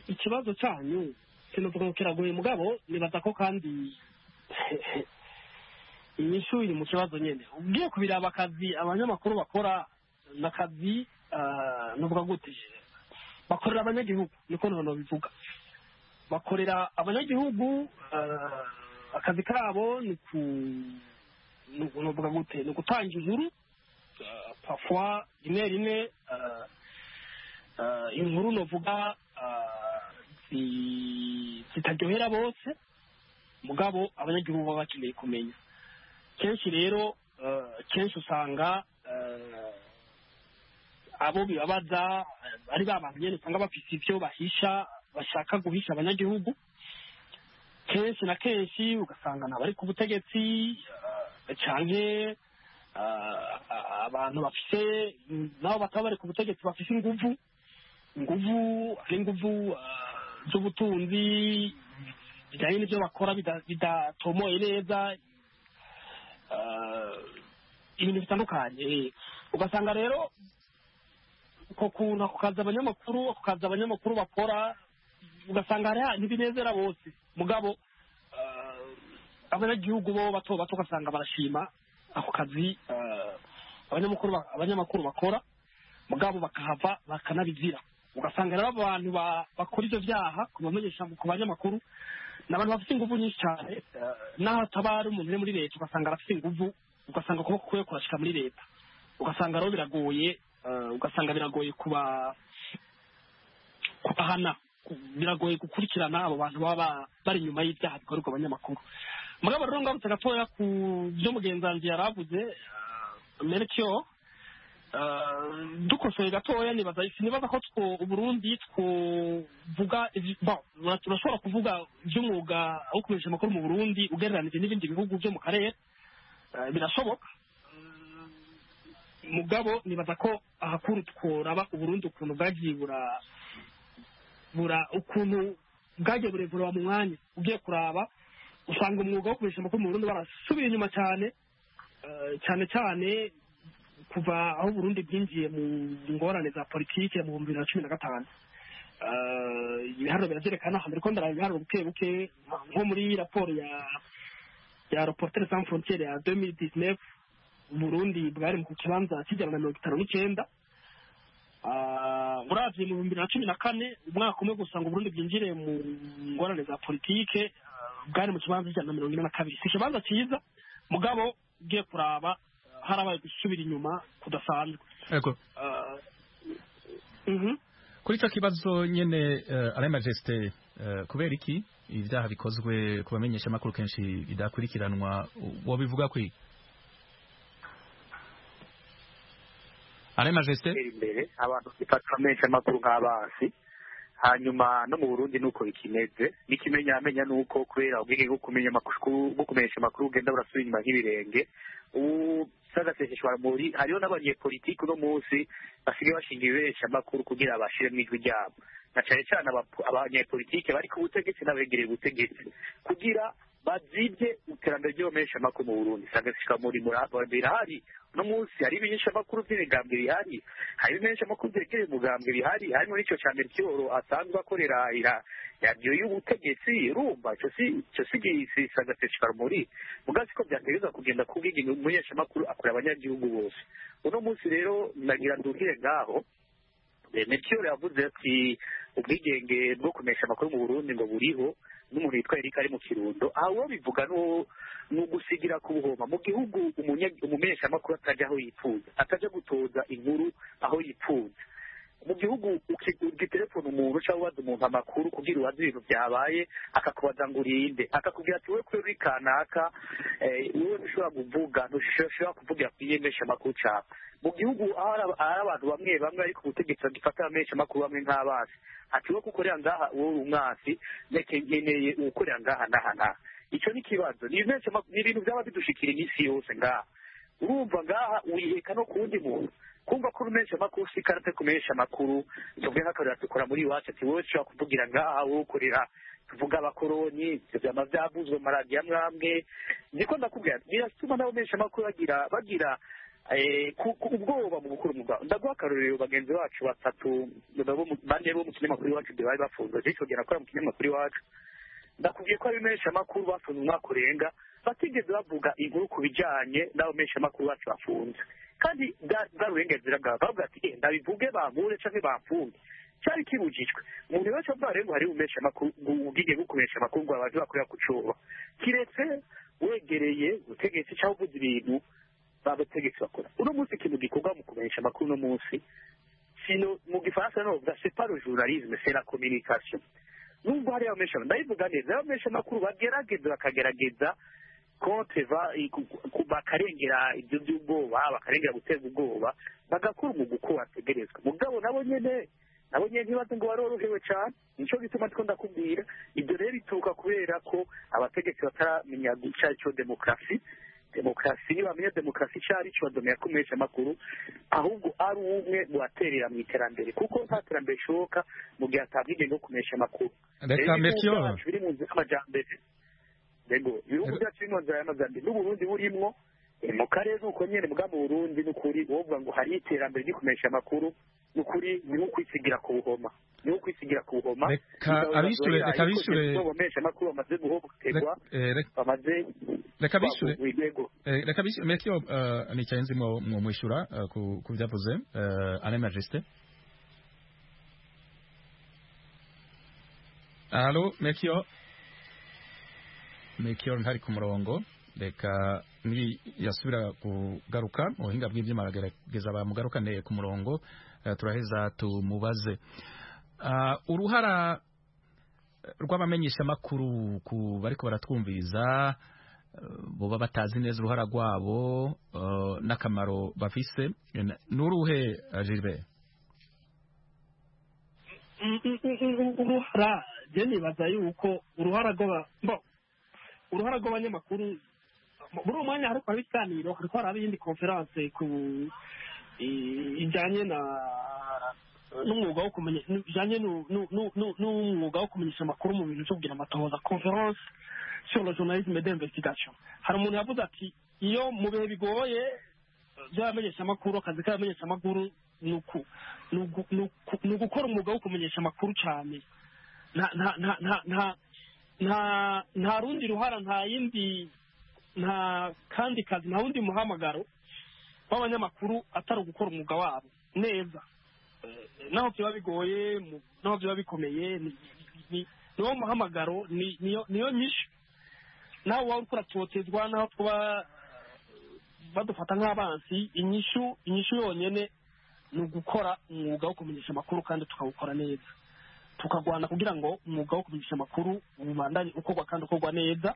ikibazo cyanyu sinovuga ngo kiragoye mugabo nibaza ko kandi inyishu iri mu kibazo nyine ugiye kubiraba akazi abanyamakuru bakora n'akazi nuvuga gute bakorera abanyagihugu niko noneho bivuga bakorera abanyagihugu akazi kabo ni ku nuvuga gute ni gutanga inkuru parfois rimwe rimwe inkuru novuga zitaryohera bose mugabo abanyagihugu baba bakeneye kumenya kenshi rero kenshi usanga abo bibabaza ari ba bantu nyine usanga bafite ibyo bahisha bashaka guhisha abanyagihugu kenshi na kenshi ugasanga ntabari ku butegetsi canke abantu bafite nabo bataba bari ku butegetsi bafite inguvu inguvu ari inguvu z'ubutunzi bijyanye n'ibyo bakora bidatomoye neza ibintu bitandukanye ugasanga rero uko kuntu ako kazi abanyamakuru ako kazi abanyamakuru bakora ugasanga hari ntibinezera bose mugabo abanyagihugu bo bato bato ugasanga barashima ako kazi abanyamakuru abanyamakuru bakora mugabo bakahava bakanabizira ugasanga rero abantu bakora ibyo byaha kubamenyesha ku banyamakuru n'abantu bafite ingufu nyinshi cyane naho ataba ari umuntu uri muri leta ugasanga arafite ingufu ugasanga ukuboko kwe kurashika muri leta ugasanga rero biragoye ugasanga biragoye kuba kubahana biragoye gukurikirana abo bantu baba bari inyuma y'ibyaha bikorerwa abanyamakuru mugabo rero ngarutse gatoya ku byo mugenzi yaravuze Melchior dukosoye gatoya nibaza nibaza ko two Burundi twovuga turashobora kuvuga by'umwuga wo kumenyesha amakuru mu Burundi ugereranije n'ibindi bihugu byo mu karere birashoboka mugabo nibaza ko ahakuru tworaba Uburundi ukuntu bwagiye bura bura ukuntu bwagiye burevura mu mwanya ugiye kuraba usanga umwuga wo kumenyesha amakuru mu Burundi barasubira inyuma cyane cyane cyane kuva aho Burundi bwinjiye mu ngorane za politike mu bihumbi bibiri na cumi na gatanu ibiharuro biravyerekana hambere ko ndara ibiharuro buke buke nko muri raporo ya ya Reporters sans frontières ya deux mille dix-neuf Burundi bwari mu kibanza kijana na mirongo itanu n'icyenda uravye mu bihumbi bibiri na cumi na kane umwaka umwe gusa ngo Burundi bwinjire mu ngorane za politike bwari mu kibanza kijana na mirongo ine na kabiri si ikibanza cyiza mugabo ugiye kuraba harabaye gusubira inyuma kudasanzwe yego kuri icyo kibazo nyine Alain Majesté kubera iki ibyaha bikozwe ku bamenyesha amakuru kenshi bidakurikiranwa wobivuga kwi Alain Majesté imbere abantu bifata amenyesha amakuru nk'abasi hanyuma no mu Burundi nuko bikimeze nikimenya amenya nuko kubera ubwige bwo kumenya amakuru bwo kumenyesha amakuru ugenda burasubira inyuma nk'ibirenge ubu sagasesheshwa muri hariho n'abanyepolitiki uno munsi basigaye bashinga ibiberesha amakuru kugira abashire mu ijwi ryabo na cyane cyane abanyepolitiki bari ku butegetsi n'abegereye ubutegetsi kugira bazibye iterambere ry'abamenyesha amakuru mu Burundi sagaseshwa muri birahari uno munsi hari ibimenyesha amakuru by'imigambwe bihari hari ibimenyesha amakuru byegereye umugambwe bihari harimo n'icyo cya Melchior asanzwe akorera radiyo y'ubutegetsi urumva icyo si icyo si sagaseshwa muri mugazi ko byategereza kugenda kubwiga umumenyesha amakuru akora abanyagihugu bose uno munsi rero nagira ndugire ngaho Melchior yavuze ati ubwigenge bwo kumenyesha amakuru mu Burundi ngo buriho n'umuntu yitwa Eric ari mu Kirundo aho bivuga no no gusigira ku buhoma mu gihugu umumenyesha amakuru atajya aho yipfuza atajya gutoza inkuru aho yipfuza mu gihugu ugitelefone umuntu cyangwa waza umuntu amakuru kugira ubaze ibintu byabaye akakubaza ngo urinde akakubwira ati wowe kuri kanaka wowe ntushobora kuvuga ntushobora kuvugira ku yemesha amakuru cyawe mu gihugu aho ari abantu bamwe bamwe ariko ubutegetsi bagifata abamenyesha amakuru bamwe nk'abasi ati wowe kukorera ngaha wowe umwasi ndetse nkeneye ukorera ngaha n'aha n'aha icyo ni ikibazo ni ibintu byaba bidushikira iminsi yose ngaha urumva ngaha wiheka no ku wundi muntu kumva ko umenyesha amakuru si karate kumenyesha amakuru tuvuge nk'akarira dukora muri iwacu ati wowe ushobora kuvugira ngaha wowe ukorera tuvuga abakoroni ibyo byama byavuzwe mu maradiyo amwe amwe niko ndakubwira biratuma n'abamenyesha amakuru bagira bagira ubwoba mu gukora umugabo. Ndaguha akarorero bagenzi bacu batatu bane bo mu kinyamakuru iwacu bari bafunze icyo gihe nakora mu kinyamakuru iwacu, ndakubwiye ko abamenyesha amakuru bafunze umwaka urenga batigeze bavuga inkuru ku bijyanye n'abamenyesha amakuru bacu bafunze, kandi bwari uburenganzira bwabo. bavuga ati ndabivuge bampure cyangwa bamfunge, cyari kibujijwe. umuntu wese avuga rero hari umenyesha amakuru ubwige bwo kumenyesha amakuru ngo abaje bakorera ku coba, kiretse wegereye utegetse cyangwa uvuze ibintu babategetse bakora. Uno munsi ikintu gikorwa mu kumenyesha amakuru uno munsi sino mu gifaransa no bavuga c'est pas le journalisme, c'est la communication. Nubwo hari abamenyesha ndayivuga neza, abamenyesha amakuru bagerageza bakagerageza konte bakarengera ibyo by'ubwoba, bakarengera guteza ubwoba, bagakora umwuga uko wategerezwa. Mugabo nabo nyene nabo nyene ntibaze ngo barorohewe cyane, nico gituma ndiko ndakubwira. Ibyo rero bituruka kubera ko abategetsi bataramenya icyo cyo demokarasi. Demokarasi niba bamenya demokarasi icyo ari cyo badomera kumenyesha amakuru, ahubwo ari umwe mu baterera mu iterambere, kuko nta terambere rishoboka mu gihe atabwigenge bwo kumenyesha amakuru. Reka Melchior biri mu nzira y'amajyambere, rego ibihugu byacu biri mu nzira y'amajyambere n'Uburundi burimwo. Mu karere uko nyene muga mu Burundi n'ukuri wovuga ngo hari iterambere ryo kumenyesha amakuru, n'ukuri ni nko kwisigira ku buhoma, ni nko kwisigira ku buhoma. Reka abishure reka bishure kumenyesha amakuru bamaze guhohoterwa, bamaze reka bishure reka bishure Melchior ni cyanzi mu mwishura ku byavuze Ane Majesté. Allo Melchior Melchior ntari ku murongo, reka ni yasubira kugaruka mu buhinga bw'ibyuma aragerageza bamugarukane ku murongo. Uh, turaheza tumubaze uh, uruhara rw'abamenyesha makuru ku bariko baratwumviriza uh, boba batazi neza uruhara rwabo uh, n'akamaro bafise n'uruhe uh, Gilbert? uruhara je nibaza yuko uruhara rw'aba bo uruhara rw'abanyamakuru muri uwo mwanya hariko ibiganiro, hariko haraba iyindi conference ku ijanye na n'umwuga wo kumenya ijanye n'umwuga wo kumenyesha amakuru mu bintu byo kugira amatohoza, conference sur le journalisme d'investigation. Hari umuntu yavuze ati iyo mu bihe bigoye by'abamenyesha amakuru, akazi k'abamenyesha amakuru ni ugukora umwuga wo kumenyesha amakuru cyane, nta rundi ruhara, nta yindi nta kandi kazi, nta wundi muhamagaro w'abanyamakuru atari ugukora umwuga wabo neza, naho byaba bigoye, naho byaba bikomeye, niwo muhamagaro, niyo nyinshi. naho waba ukora totezwa, naho twaba badufata nk'abansi, inyishu inyishu yonyene ni ugukora umwuga wo kumenyesha amakuru, kandi tukawukora neza, tukagwana kugira ngo umwuga wo kumenyesha amakuru ubandanye ukorwa kandi ukorwa neza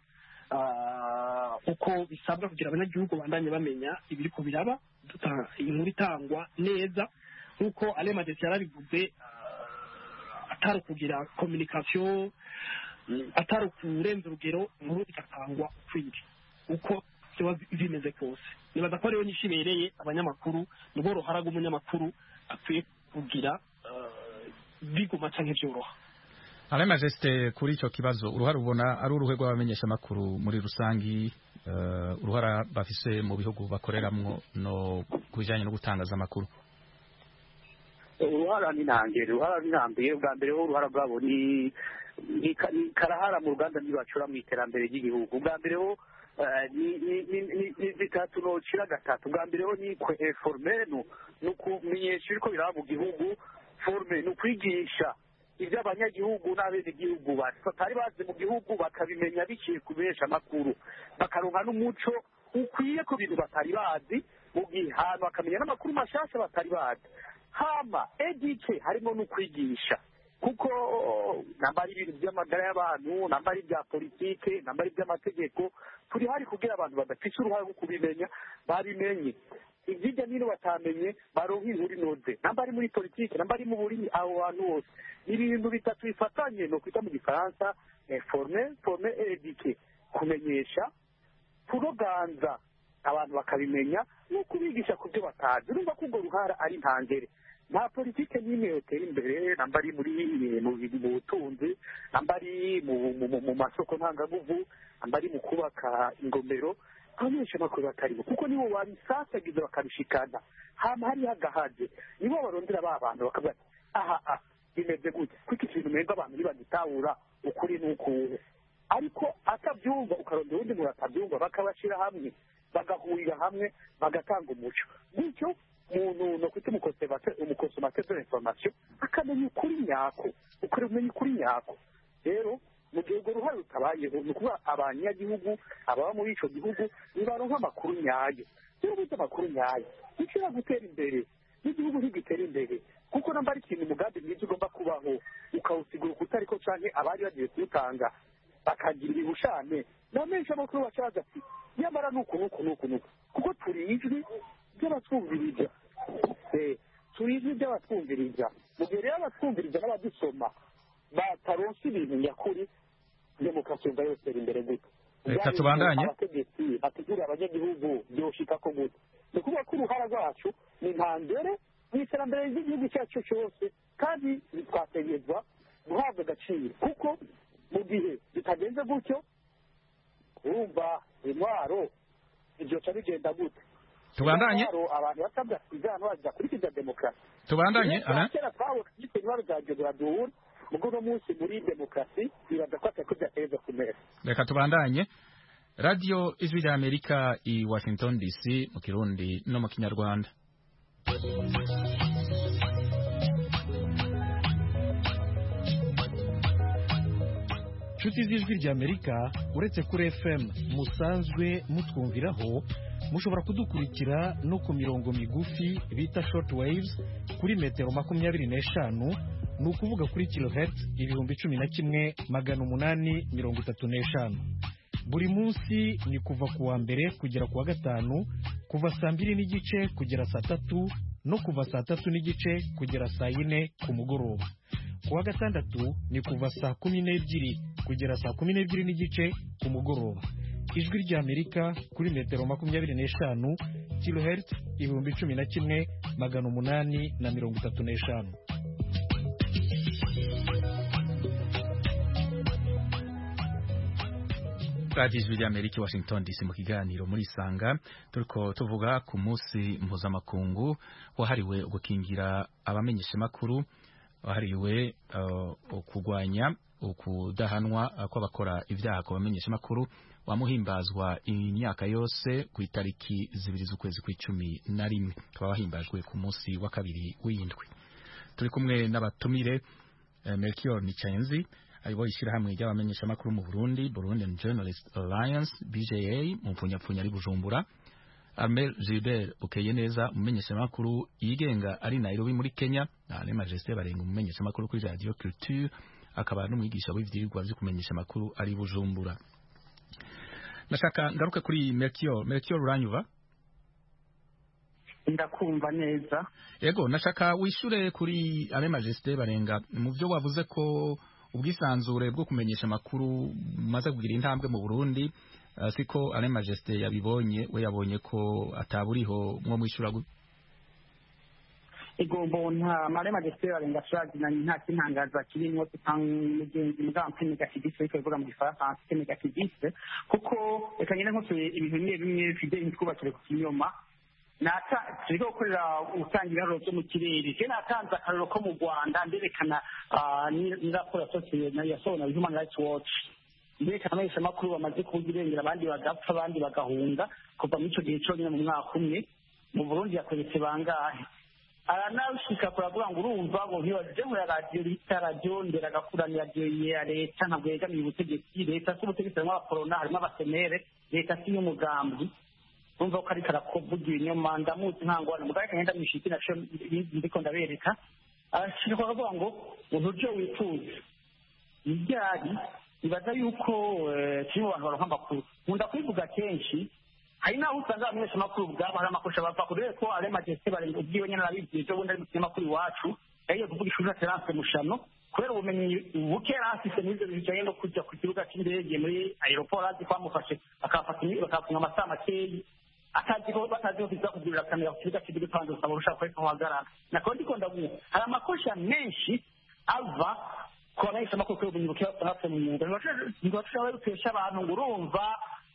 uko bisabwa, kugira abanyagihugu bandanye bamenya ibiri ko biraba, inkuru itangwa neza nk'uko Ane Majesté yarabivuze, atari kugira communication, atari kurenza urugero, inkuru igatangwa ukwiriye uko ziba zimeze kose. Nibaza ko rero nishibereye abanyamakuru, nubwo ruhara rw'umunyamakuru akwiye kugira biguma canke byoroha. Ane Majesté, kuri icyo kibazo uruhara ubona ari uruhe rw'abamenyesha amakuru muri rusangi, uh, uruhara bafise mu bihugu bakoreramwo no kubijanye no gutangaza amakuru? Uruhara ni ntangere, uruhara ni ntambere. Ubwa mbere ho uruhara rwabo ni ni karahara mu ruganda ntibacura mu iterambere ry'igihugu. Ubwa mbere ho ni bitatu no cira gatatu. Ubwa mbere ho ni informer no kumenyesha ko biraba mu gihugu, former no kwigisha ibyo abanyagihugu n'abenegihugu batari bazi mu gihugu bakabimenya biciye kubesha amakuru, bakaronka n'umuco ukwiye ku bintu batari bazi mu gihe hantu, bakamenya n'amakuru mashasha batari bazi. Hama edike harimo no kwigisha, kuko nambari ibintu by'amagara y'abantu, nambari bya politike, nambari by'amategeko, turi hari kugira abantu badafite uruhare rwo kubimenya babimenye. Ibijya nino batamenye baronka inkuru inoze, nambari muri politike, nambari mu burimi, aho hantu hose ibintu bitatu bifatanye no kwita mu gifaransa informer, former et éduquer, kumenyesha, kuroganza abantu bakabimenya no kubigisha ku byo batazi. Urumva ko urwo ruhara ari ntangere. Nta politike n'imwe yotera imbere nambari muri mu butunzi, nambari mu masoko ntangaguvu, nambari mu kubaka ingomero, abamenyeshamakuru batarimo kuko nibo babisasagiza bakabishikana hama hariho agahaze nibo barondera ba bantu bakavuga ati aha aha bimeze gutya kuko ikintu umenga abantu ntibagitahura ukuri n'ukuwe ariko atabyumva ukarondera undi muntu atabyumva bakabashyira hamwe bagahurira hamwe bagatanga umuco bityo umuntu no kwita umukonsomateri de l'information akamenya ukuri nyako ukamenya ukuri nyako rero mu gihe urwo ruhare rutabayeho ni ukuvuga abanyagihugu ababa muri icyo gihugu nibaronka amakuru nyayo rero burya amakuru nyayo nishobora gutera imbere n'igihugu ntigitera imbere kuko namba ari ikintu umugambi mwiza ugomba kubaho ukawusigura ukutariko canke abari bagiye kuwutanga bakagira ibihushane namenshi amakuru bacaza ati nyamara nuku nuku nuku nuku kuko turi ijwi ry'abatwumviriza turi ijwi ry'abatwumviriza mu gihe rero abatwumviriza n'abadusoma bataronse ibintu nyakuri demokarasi yumva yotera imbere gute reka tubandanye abategetsi bategurira abanyagihugu byoshika ko gute ni ukuvuga ko uruhara rwacu ni ntangere mu iterambere ry'igihugu cyacu cyose kandi twategerezwa guhabwa agaciro kuko mu gihe bitagenze gutyo urumva intwaro ibyoca bigenda gute tubandanye abantu basabwa kwijana bazakurikiza demokarasi tubandanye aha kera twabona intwaro za George ubwo no munsi muri demokarasi bibaza ko atako byateza kumera reka tubandanye radio ijwi rya Amerika i Washington D C mu Kirundi no mu Kinyarwanda Nshuti z'ijwi rya Amerika uretse kuri F M musanzwe mutwumviraho mushobora kudukurikira no ku mirongo migufi bita short waves kuri metero makumyabiri n'eshanu ni ukuvuga kuri kilohertz ibihumbi cumi na kimwe magana umunani mirongo itatu n'eshanu buri munsi ni kuva ku wa mbere kugera ku wa gatanu kuva saa mbiri n'igice kugera saa tatu no kuva saa tatu n'igice kugera saa yine ku mugoroba ku wa gatandatu ni kuva saa kumi n'ebyiri kugera saa kumi n'ebyiri n'igice ku mugoroba ijwi rya Amerika kuri metero makumyabiri n'eshanu kilohertz ibihumbi cumi na kimwe magana umunani na mirongo itatu n'eshanu Radio Ijwi rya Amerika Washington D C mu kiganiro muri Sanga turiko tuvuga ku munsi mpuzamakungu wahariwe gukingira abamenyesha makuru wahariwe uh, kurwanya ukudahanwa kw'abakora ibyaha ku bamenyesha makuru wamuhimbazwa imyaka yose ku itariki zibiri z'ukwezi kw'icumi na rimwe twabahimbajwe ku munsi wa kabiri w'indwi turi kumwe n'abatumire uh, Melchior Nicayenzi ayoboye ishyirahamwe ry'abamenyesha makuru mu Burundi Burundian Journalist Alliance B J A mu mfunyapfunya ari Bujumbura Armel Gilbert ukeye neza umumenyesha makuru yigenga ari Nairobi muri Kenya na Le Majesté barenga umumenyesha makuru kuri Radio Culture akaba n'umwigisha w'ivyigwa byo kumenyesha makuru ari Bujumbura nashaka ngaruke kuri Melchior Melchior uranyuva ndakumva neza yego nashaka wishure kuri Ale Majesté barenga mu byo wavuze ko ubwisanzure bwo kumenyesha makuru maze kugira intambwe mu Burundi uh, siko Ale Majesté yabibonye we yabonye ko ataburiho mwo mwishura gu igombo nta Ale Majesté barenga shagi na nta kintangaza kirimo tangmugenzi mugampe negativiste ko ivuga mu gifaransa negativiste kuko ekanyene nko ibintu bimwe bimwe fide intwubakire ku kinyoma nata turiko gukorera ubutangira rero mu kirere je natanze akarero ko mu Rwanda nderekana ni raporo associated na yasona Human Rights Watch nderekana mesha makuru bamaze kugirengera abandi bagapfa abandi bagahunga kuva mu ico gihe cyo nyine mu mwaka umwe mu Burundi yakoretse bangahe aranashika kuravuga ngo urumva ngo ntibaje mu radio lita radio ndera gakuranira ya leta ntabwo yegamiye ubutegetsi leta s'ubutegetsi harimo abakorona harimo abasenere leta si y'umugambi umva ko ari karakovuga inyuma ndamuzi ntangwana mugaye kagenda mwishiki naco ndiko ndabereka arashika kuvuga ngo uburyo wifuza ibyari ibaza yuko kimwe abantu baronka amakuru nkunda kwivuga kenshi hari naho usanga abamenyesha amakuru bwabo hari amakosha bava kure ko Ale Majesté barenga ubwiwe nyene arabibwiye cyo bundi ari mu kinyamakuru iwacu yagiye kuvuga ishuri ya Terence Mushano kubera ubumenyi buke afise n'ivyo bijanye no kuja ku kibuga c'indege muri aeroport azi kwamufashe akafata bakafunga amasaha makeyi atazi ko batazi ko kiza kugirira kamera ku kibuga c'indege kandi usaba ushaka ko ihagarara nako ndiko ndavuga hari amakosha menshi ava ko abamenyesha amakuru ko ubumenyi buke bafite mu mwuga ntibashobora gutesha abantu ngo urumva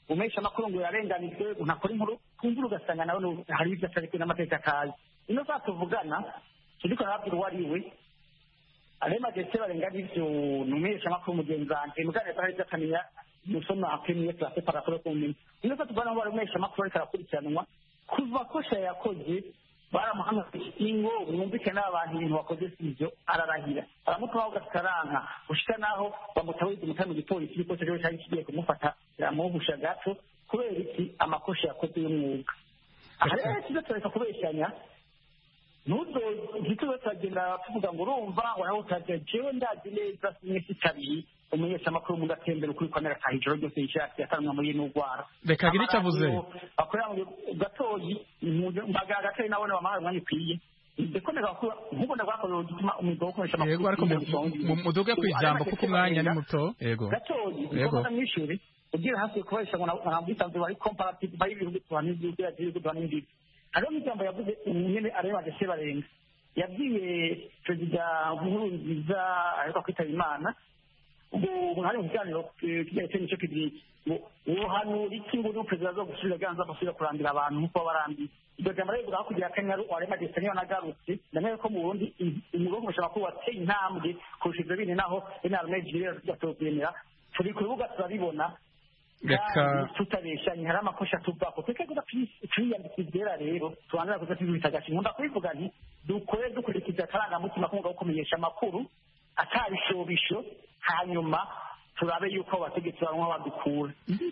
umesha amakuru ngo yarenganijwe unakora inkuru kumvura ugasanga nawe hari ibyo atari kuri n'amateka atazi ino saa tuvugana turiko narabwira uwo ari we arema ndetse barenganijwe n'umesha amakuru mugenzi wanje mugane hari ibyo akamenya musoma apemye classe par rapport au mimi ino saa tuvugana ngo umesha amakuru ariko arakurikiranwa kuva kosha yakoze baramuhamya ingo mwumvikane n'abantu ibintu bakoze sivyo ararahira aramutwaho gataranka ushika naho bamutawiza umutami gipolisi biko cyo cyari kigiye kumufata yamuhusha gato kubera iki amakosha yakoze y'umwuga aha rero kizo tureka kubeshanya nuzo gituwe tagenda tuvuga ngo urumva waraho utaje jewe ndazi neza simwe kitabiri umunyesha makuru mugatembera kuri kamera ka hijoro byose yishati yatanwa muri n'ugwara reka gira icyavuze akorera mu gatoyi mbaga gatoyi nabone bamahaye umwanya ukwiye ndeko nega ko nkuko ndagakora gituma umugabo ukoresha makuru yego ariko muduge kwijambo kuko umwanya ni muto yego gatoyi yego mwishuri ugira hasi kubaisha ngo nabwisanzwe bari comparative bari ibihugu twani by'uko yagiye twani ndi ariyo mijambo yavuze nyene areba gashe barenga yabwiye perezida Nkurunziza ariko kwitaba Imana ubu hari umuganiro kigiye cyo kidi uwo hano iki ngo perezida zo gusubira ganza basubira kurandira abantu nkuko barambi ibyo jambo rero bwa kugira kanyaru arema ndetse niyo nagarutse ndameye ko mu Burundi umurongo mushaka ko wateye intambwe kurusha bine naho inarme jire yatopemera turi kurubuga turabibona reka tutabeshanye hari amakosha tuvako twekegura twiyandikizera rero tuandira kuza twibitagashi nkunda kubivuga nti dukore dukurikiza karanga mutima kumva gukomenyesha amakuru atabishobisho hanyuma turabe yuko abategetsi baronka badukura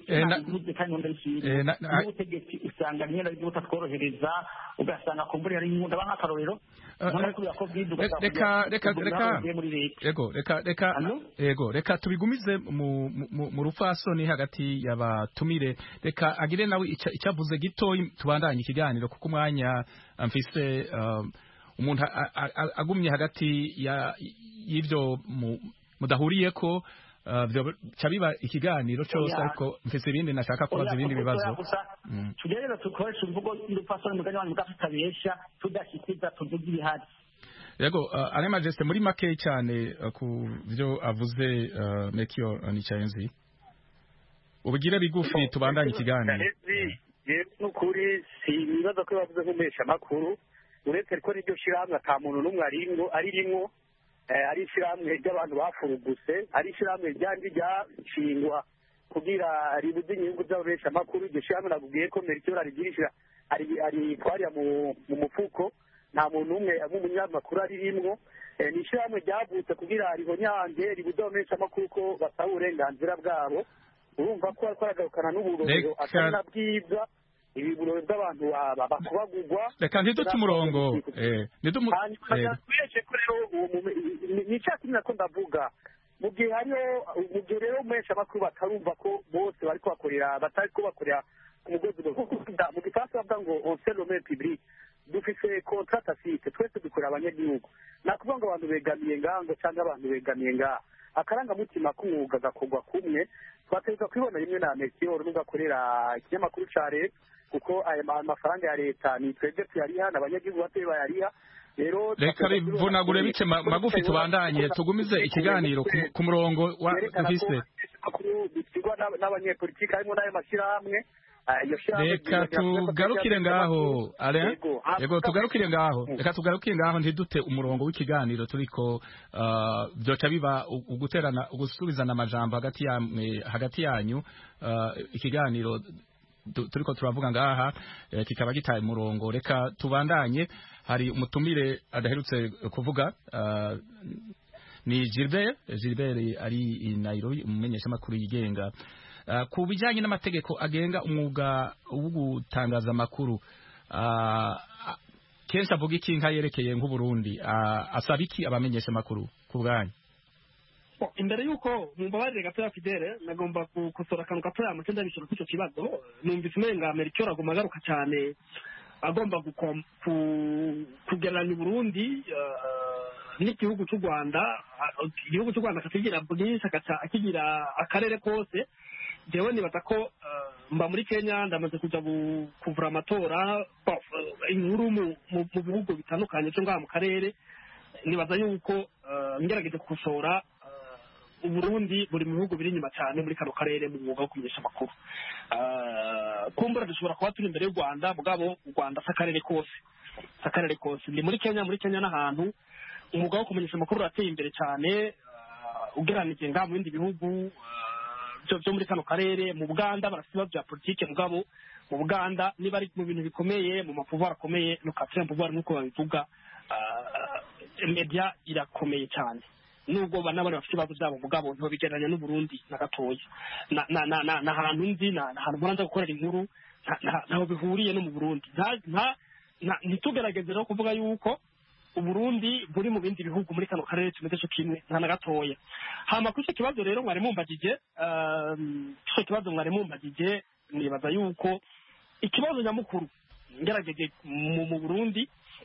n'ubutegetsi usanga nyine ari byo butatworohereza ugasanga kumbura hari inkunda bankakarorero reka reka reka yego reka reka yego reka tubigumize mu mu rufasoni hagati y'abatumire reka agire nawe icyavuze gito tubandanye ikiganiro kuko umwanya mfise umuntu agumye hagati y'ivyo mudahuriye ko chabiba ikiganiro cyose ariko mfise ibindi nashaka kubaza ibindi bibazo tugerera tukoresha imvugo y'urupfasoni mugani wanyu mugafitabesha tudashikiza tuvuga ibihari yego ari majeste muri make cyane ku byo avuze Mekio Nicayenzi ubugire bigufi tubandanye ikiganiro n'ukuri si ibibazo ko bavuze nk'umesha makuru uretse ko niryo shiramwe ata muntu n'umwe aringo ari rimwo ari ishyirahamwe ry'abantu bafuruguse ari ishyirahamwe ryandi ryashingwa kugira ribuze inyungu z'ababesha amakuru iryo shyirahamwe nakubwiye ko merikiyoro arigirishira ari twariya mu mufuko nta muntu umwe nk'umunyamakuru ari rimwo ni ishyirahamwe ryavutse kugira ribonyange ribuze ababesha amakuru ko basaba uburenganzira bwabo urumva ko ariko aragarukana n'uburorero atari na bwiza ibiburo by'abantu bakubagurwa reka ntidute umurongo eh nidumu twese ko rero ni cyatsi nako ndavuga mu gihe hariyo mu gihe rero umesha amakuru batarumva ko bose bari kubakorera batari kubakorera ku mugozi mu gifaransa bavuga ngo on fait le même public dufise contrat tacite twese dukorera abanyagihugu nakuvuga ngo abantu begamiye ngango cyangwa abantu begamiye ngaha akarangamutima k'umwuga gakorwa kumwe twategeka kwibona rimwe na Mekio n'ugakorera ikinyamakuru ca leta kuko aya mafaranga ya leta ni twebwe tuyariha n'abanyagihugu batoye bayariha rero reka bivunagure bice magufi tubandanye tugumize ikiganiro ku murongo wa vise bikigwa n'abanyepolitiki harimo n'ayo mashyirahamwe reka tugarukire ngaho ale yego tugarukire ngaho reka tugarukire ngaho ntidute umurongo w'ikiganiro turiko byoca biba uguterana ugusubizana amajambo hagati ya hagati yanyu ikiganiro turiko turavuga ngaha kikaba gitaye umurongo reka tubandanye hari umutumire adaherutse kuvuga ni Gilbert Gilbert ari i Nairobi umumenyesha makuru yigenga ku bijyanye n'amategeko agenga umwuga wo gutangaza amakuru kenshi avuga iki nka yerekeye nk'uburundi asaba iki abamenyesha amakuru ku bwanyu imbere y'uko mumbabarire gatoya Fidele nagomba gukosora akantu gatoya mu cyenda bishoro kw'icyo kibazo numvise umenga Melchior agomba agaruka cyane agomba kugereranya Burundi n'igihugu cy'u Rwanda igihugu cy'u Rwanda kakigira bwinshi akakigira akarere kose jewe nibaza ko mba muri Kenya ndamaze kuja kuvura amatora inkuru mu bihugu bitandukanye cyo ngaha mu karere nibaza yuko ngerageje gukosora uburundi buri mu bihugu biri inyuma cyane muri kano karere mu mwuga wo kumenyesha amakuru. Kumbura dushobora kuba turi imbere y'u Rwanda, mugabo u Rwanda si akarere kose si akarere kose ni muri Kenya. Muri Kenya n'ahantu umwuga wo kumenyesha amakuru urateye imbere cyane ugereranije ngaha mu bindi bihugu byo muri kano karere. Mu Buganda barafite ibibazo bya politike, mugabo mu Buganda niba ari mu bintu bikomeye, mu mapouvoir akomeye, no quatrième pouvoir nk'uko babivuga, media irakomeye cyane, nubwo banabona bafite ibibazo byabo, mugabo ntibabigereranya n'Uburundi na gatoya. n'ahantu nzi, n'ahantu mbona nza gukorera inkuru, ntaho bihuriye no mu Burundi. Ntitugerageze no kuvuga yuko Uburundi buri mu bindi bihugu muri kano karere tumeze cyo kimwe, nta na gatoya. Hama kuri icyo kibazo rero mwari mumbagije, icyo kibazo mwari mumbagije nibaza yuko ikibazo nyamukuru ngerageje mu Burundi,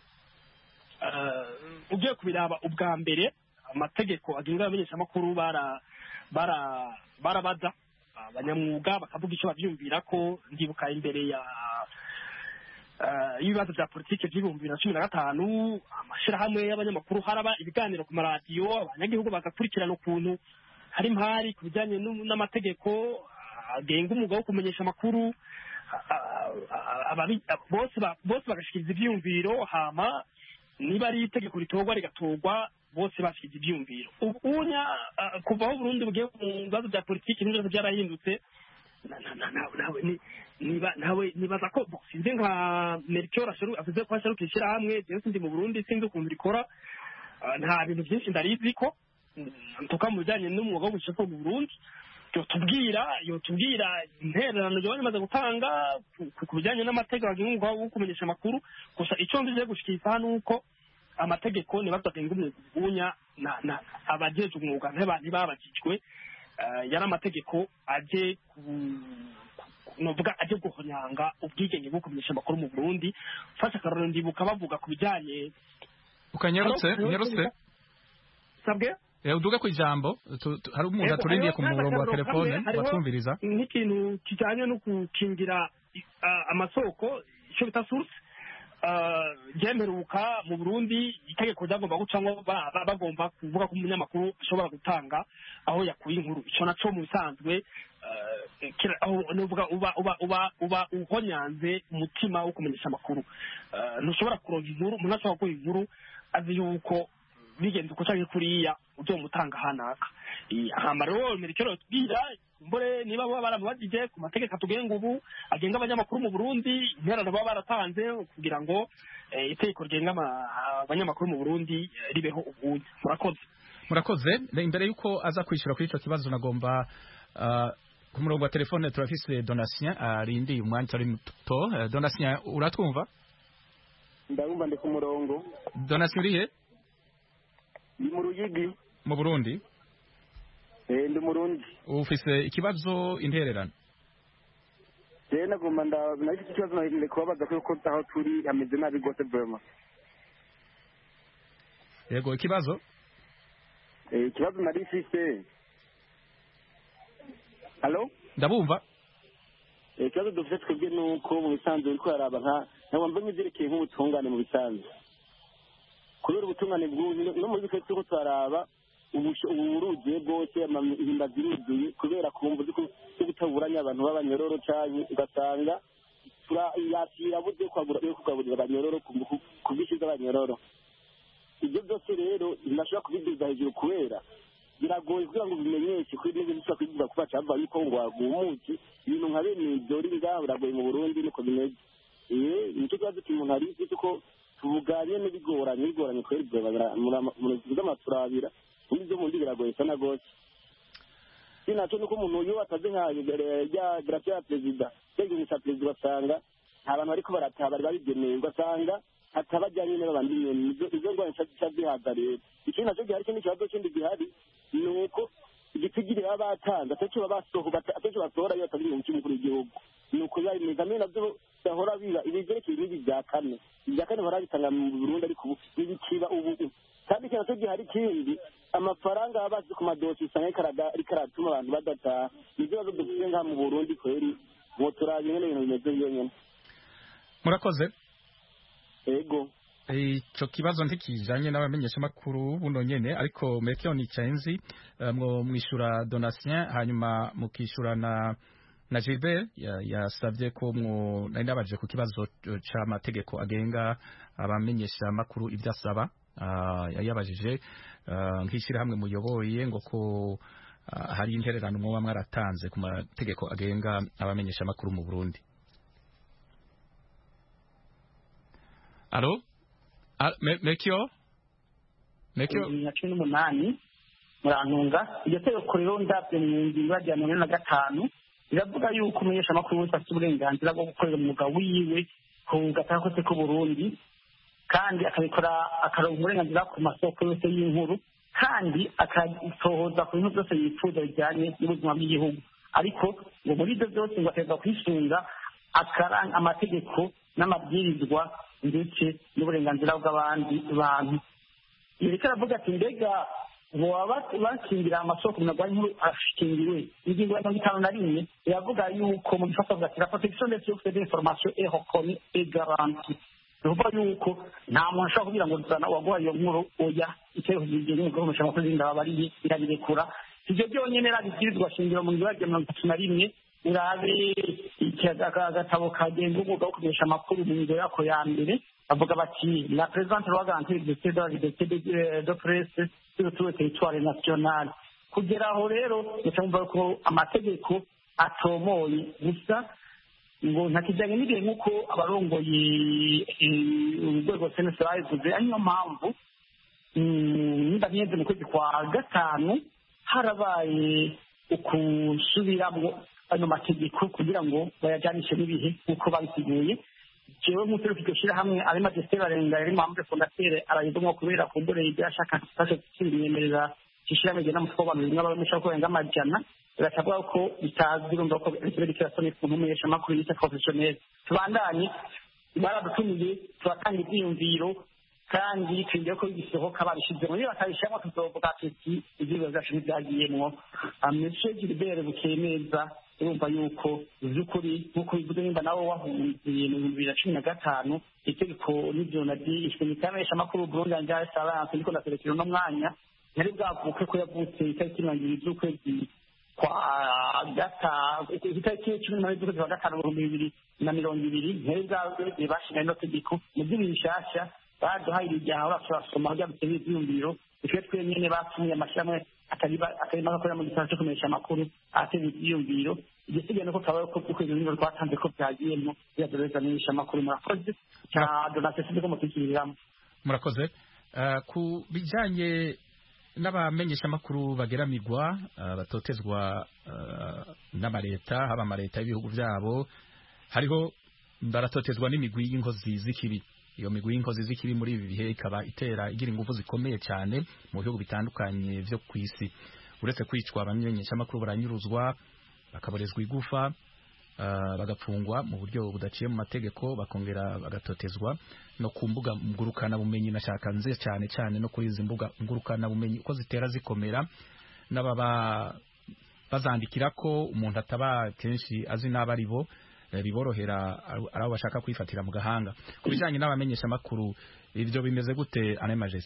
ugiye kubiraba ubwa mbere amategeko agenga abamenyeshamakuru bara bara barabaza abanyamwuga bakavuga icyo bavyumvira ko. Ndibuka imbere ya ibibazo bya politike by'ibihumbi bibiri na cumi na gatanu amashirahamwe y'abanyamakuru haraba ibiganiro ku maradiyo, abanyagihugu bagakurikirana ukuntu hari impari ku bijyanye n'amategeko agenga umwuga wo kumenyesha amakuru, bose bagashikiriza ivyumviro, hama niba ari itegeko ritorwa rigatorwa bose bashyize ibyumviro. Ubunya kuva aho Burundi bugiye mu bibazo bya politiki n'ibyo byarahindutse, nawe nibaza ko sinzi nka Melchior avuze ko asharuka ishyirahamwe, jewe sindi mu Burundi, sinzi ukuntu rikora, nta bintu byinshi ndarizi ko ntuka mu bijyanye n'umwuga wo gushaka mu Burundi. Yotubwira yotubwira intererano yo bamaze gutanga ku bijyanye n'amategeko agenga umwuga wo kumenyesha amakuru. Gusa icyo nzi gushikiriza hano uko amategeko nibazagenga umwuga na abajeje umwuga ntibabajijwe, yari amategeko aje novuga aje guhonyanga ubwigenge bwo kumenyesha amakuru mu Burundi. Fasha karoro ndibuka bavuga ku bijyanye ukanyarutse nyarutse sabwe Eh uduga ku ijambo hari umuntu aturindiye ku murongo wa telefone batumviriza nk'ikintu kijanye no kukingira amasoko icyo bita source. Ryemeruka mu Burundi itegeko ryagomba gucamwo bagomba kuvuga ko umunyamakuru ashobora gutanga aho yakuye inkuru. Icyo naco mu bisanzwe uba uba uba uba uhonyanze umutima wo kumenyesha amakuru. Ntushobora kuronka inkuru, umuntu ashobora kuha inkuru azi yuko bigenze uko canke kuriya uzo mutanga hanaka. Hama rero Melchior tubwira mbore niba baba baramubajije ku mategeko atugenga ubu agenga abanyamakuru mu Burundi, interano baba baratanze kugira ngo itegeko rigenga abanyamakuru mu Burundi ribeho ubundi. Murakoze murakoze. Imbere yuko aza kwishura kuri ico kibazo nagomba ku murongo wa telefone turafise Donatien arindi umwanya tari muto. Donatien uratwumva? Ndabumva ndi ku murongo. Donatien urihe? Ndi mu Ruyigi mu Burundi. Eh ndi Murundi. Ufise ikibazo intererano? Je nagomba nda nari ikibazo nari kubabaza ko aho turi ameze nabi gose brema. Yego ikibazo? Eh ikibazo nari ifise. Allo? Ndabumva. Eh ikibazo dufite twebwe nuko mu bisanzwe uriko araba nka nabamba mizirekeye nk'ubutungane mu bisanzwe. Kubera ubutungane bw'ubu no muri bike tuko twaraba uburugiye bwose amahimba ziruzuye kubera kumva ko gutaburanya abantu b'abanyororo cyane ugasanga turayakira bude kwagura yo kugaburira abanyororo ku bwinshi bw'abanyororo. Ibyo byose rero ndashaka kubiduza hejuru kubera biragoye kugira ngo bimenyeshe kuri n'ibyo bishobora kwivuga kuba cyava yuko ngo wagumuki ibintu nka bene ibyo uri ngaho biragoye mu Burundi niko bimeze. Eh nicyo kibazo cy'umuntu ari kuko tubuganye n'ibigoranye bigoranye kweri bw'amaturabira ibyo mundi biragoye sana gose. Sinaco nuko umuntu yo ataze nka ya gracia ya president cyangwa sa president basanga abantu bariko barataha bari babigeneye ugasanga atabajyanye n'abandi nyene izo ngwane cyabihagariye. Ikindi naco gihari kindi kibazo kindi gihari nuko igitigire abatanze ataco babasoho ataco batora yo atazi mu cy'umukuru w'igihugu nuko yari mezame navyo dahora biba ibigerekeye n'ibi bya kane ibya kane barabitanga mu Burundi ariko ibikiba ubu kandi cyane cyo gihari kindi amafaranga abazi ku madosi usanga karaga rikaratuma abantu badataha. Ibyo bazo dufite nka mu Burundi kweri motora nyene ibintu bimeze byonyene. Murakoze. Ego ico kibazo ntikijanye n'abamenyeshamakuru buno nyene ariko Melchior Nicayenzi mwo mwishura Donatien hanyuma mukishura na na Gilbert yasavye ya ko mwo nari nabaje ku kibazo c'amategeko agenga abamenyeshamakuru ivyasaba uh, yayabajije uh, nkishira hamwe muyoboye ngo ko uh, hari intererano mwo mwaratanze ku mategeko agenga abamenyeshamakuru mu Burundi. Alo? Melchior? Melchior na cumi n'umunani murantunga iryo tegeko rero ndavye mu ngingo ya mirongo ine na gatanu iravuga yuko umumenyeshamakuru wese afite uburenganzira bwo gukorera umwuga wiwe ku gataka kose k'u Burundi kandi akabikora akaronka uburenganzira ku masoko yose y'inkuru kandi akatohoza ku bintu byose yifuza bijyanye n'ubuzima bw'igihugu ariko ngo muri ibyo byose ngo ategwa kwisunga akaranga amategeko n'amabwirizwa ndetse n'uburenganzira bw'abandi bantu yereka aravuga ati mbega boba bakingira amasoko munagwa inkuru ashikingiriwe ingingo ya mirongo itanu na rimwe iravuga yuko mu gifato bwa la protection des sources d'information est reconnue et garantie ruvuga yuko nta muntu ashobora kugira ngo zana waguha iyo nkuru oya icyo higeze mu gahunda cyangwa kuzinda babariye irabirekura ibyo byonyine rabibwirizwa shingiro mu ngingo ya mirongo itatu na rimwe urabe agatabo kagenga umwuga wo kumenyesha amakuru mu ngingo yako ya mbere bavuga bati la présente loi garantit l'exercice de la liberté de presse sur tout le territoire national kugera aho rero mutamva ko amategeko atomoye gusa ngo ntakijyanye n'ibihe nk'uko abarongoye urwego senesi babivuze ari niyo mpamvu niba nyenze mu kwezi kwa gatanu harabaye ukusubiramo ano mategeko kugira ngo bayajyanishe n'ibihe nk'uko babiteguye jewe nk'utero kigashira hamwe ari majesté barenga yari mpamvu fondateur arayidumwa kubera kumbure ibyashaka fashe kimyemerera kishirame gena musobanuro bimwe abamesha ko yenga amajana birasabwa ko bitazwi urumva ko ikirere kirasone ku ntumesha makuru yita professionnel tubandanye baradutumiye turatanga ibyiyumviro kandi twingiye ko bisohoka babishize muri bakabishamo tuzovuga ati ibyo byacu byagiyemwo ameshe Gilbert bukemeza urumva yuko by'ukuri nk'uko bivuze nimba nawe wahunze mu bibiri na cumi na gatanu itegeko n'ibyo nadi ishimikamisha amakuru Burundi anja salance niko naserekera no mwanya yari bwavuke ko yavutse itariki mirongo ibiri z'ukwezi kwa gata itariki cumi n'umunani z'ukwezi kwa gatanu mu bibiri na mirongo ibiri yari bwavuke bashinga ino tegeko mu by'ibishasha baduhaye ibyaha basoma byabutse n'ibyumviro twe twe nyene batumye amashyamwe atari makakora mu gisata cyo kumenyesha amakuru ateze ibyumviro igisigaye nuko kabaye ko ukwezi n'ibiro twatanze ko byagiyemo byadoreza menyesha amakuru murakoze cya Donatien siko mutikiriramwe murakoze ku bijanye n'abamenyesha amakuru bageramigwa batotezwa n'amareta haba amareta y'ibihugu byabo hariho baratotezwa n'imigwi y'inkozi z'ikibi iyo migwi y'inkozi z'ikibi muri ibi bihe ikaba itera igira ingufu zikomeye cyane mu bihugu bitandukanye byo ku isi uretse kwicwa abamenyesha amakuru baranyuruzwa bakaborezwa igufa uh, bagapfungwa mu buryo budaciye mu mategeko bakongera bagatotezwa no ku mbuga ngurukana bumenyi nashaka nze cyane cyane no kuri izi mbuga ngurukana bumenyi uko zitera zikomera n'ababa bazandikira ko umuntu ataba kenshi azi n'abari bo biborohera araho bashaka kwifatira mu gahanga kubijanye n'abamenyesha makuru ivyo bimeze gute ane majeste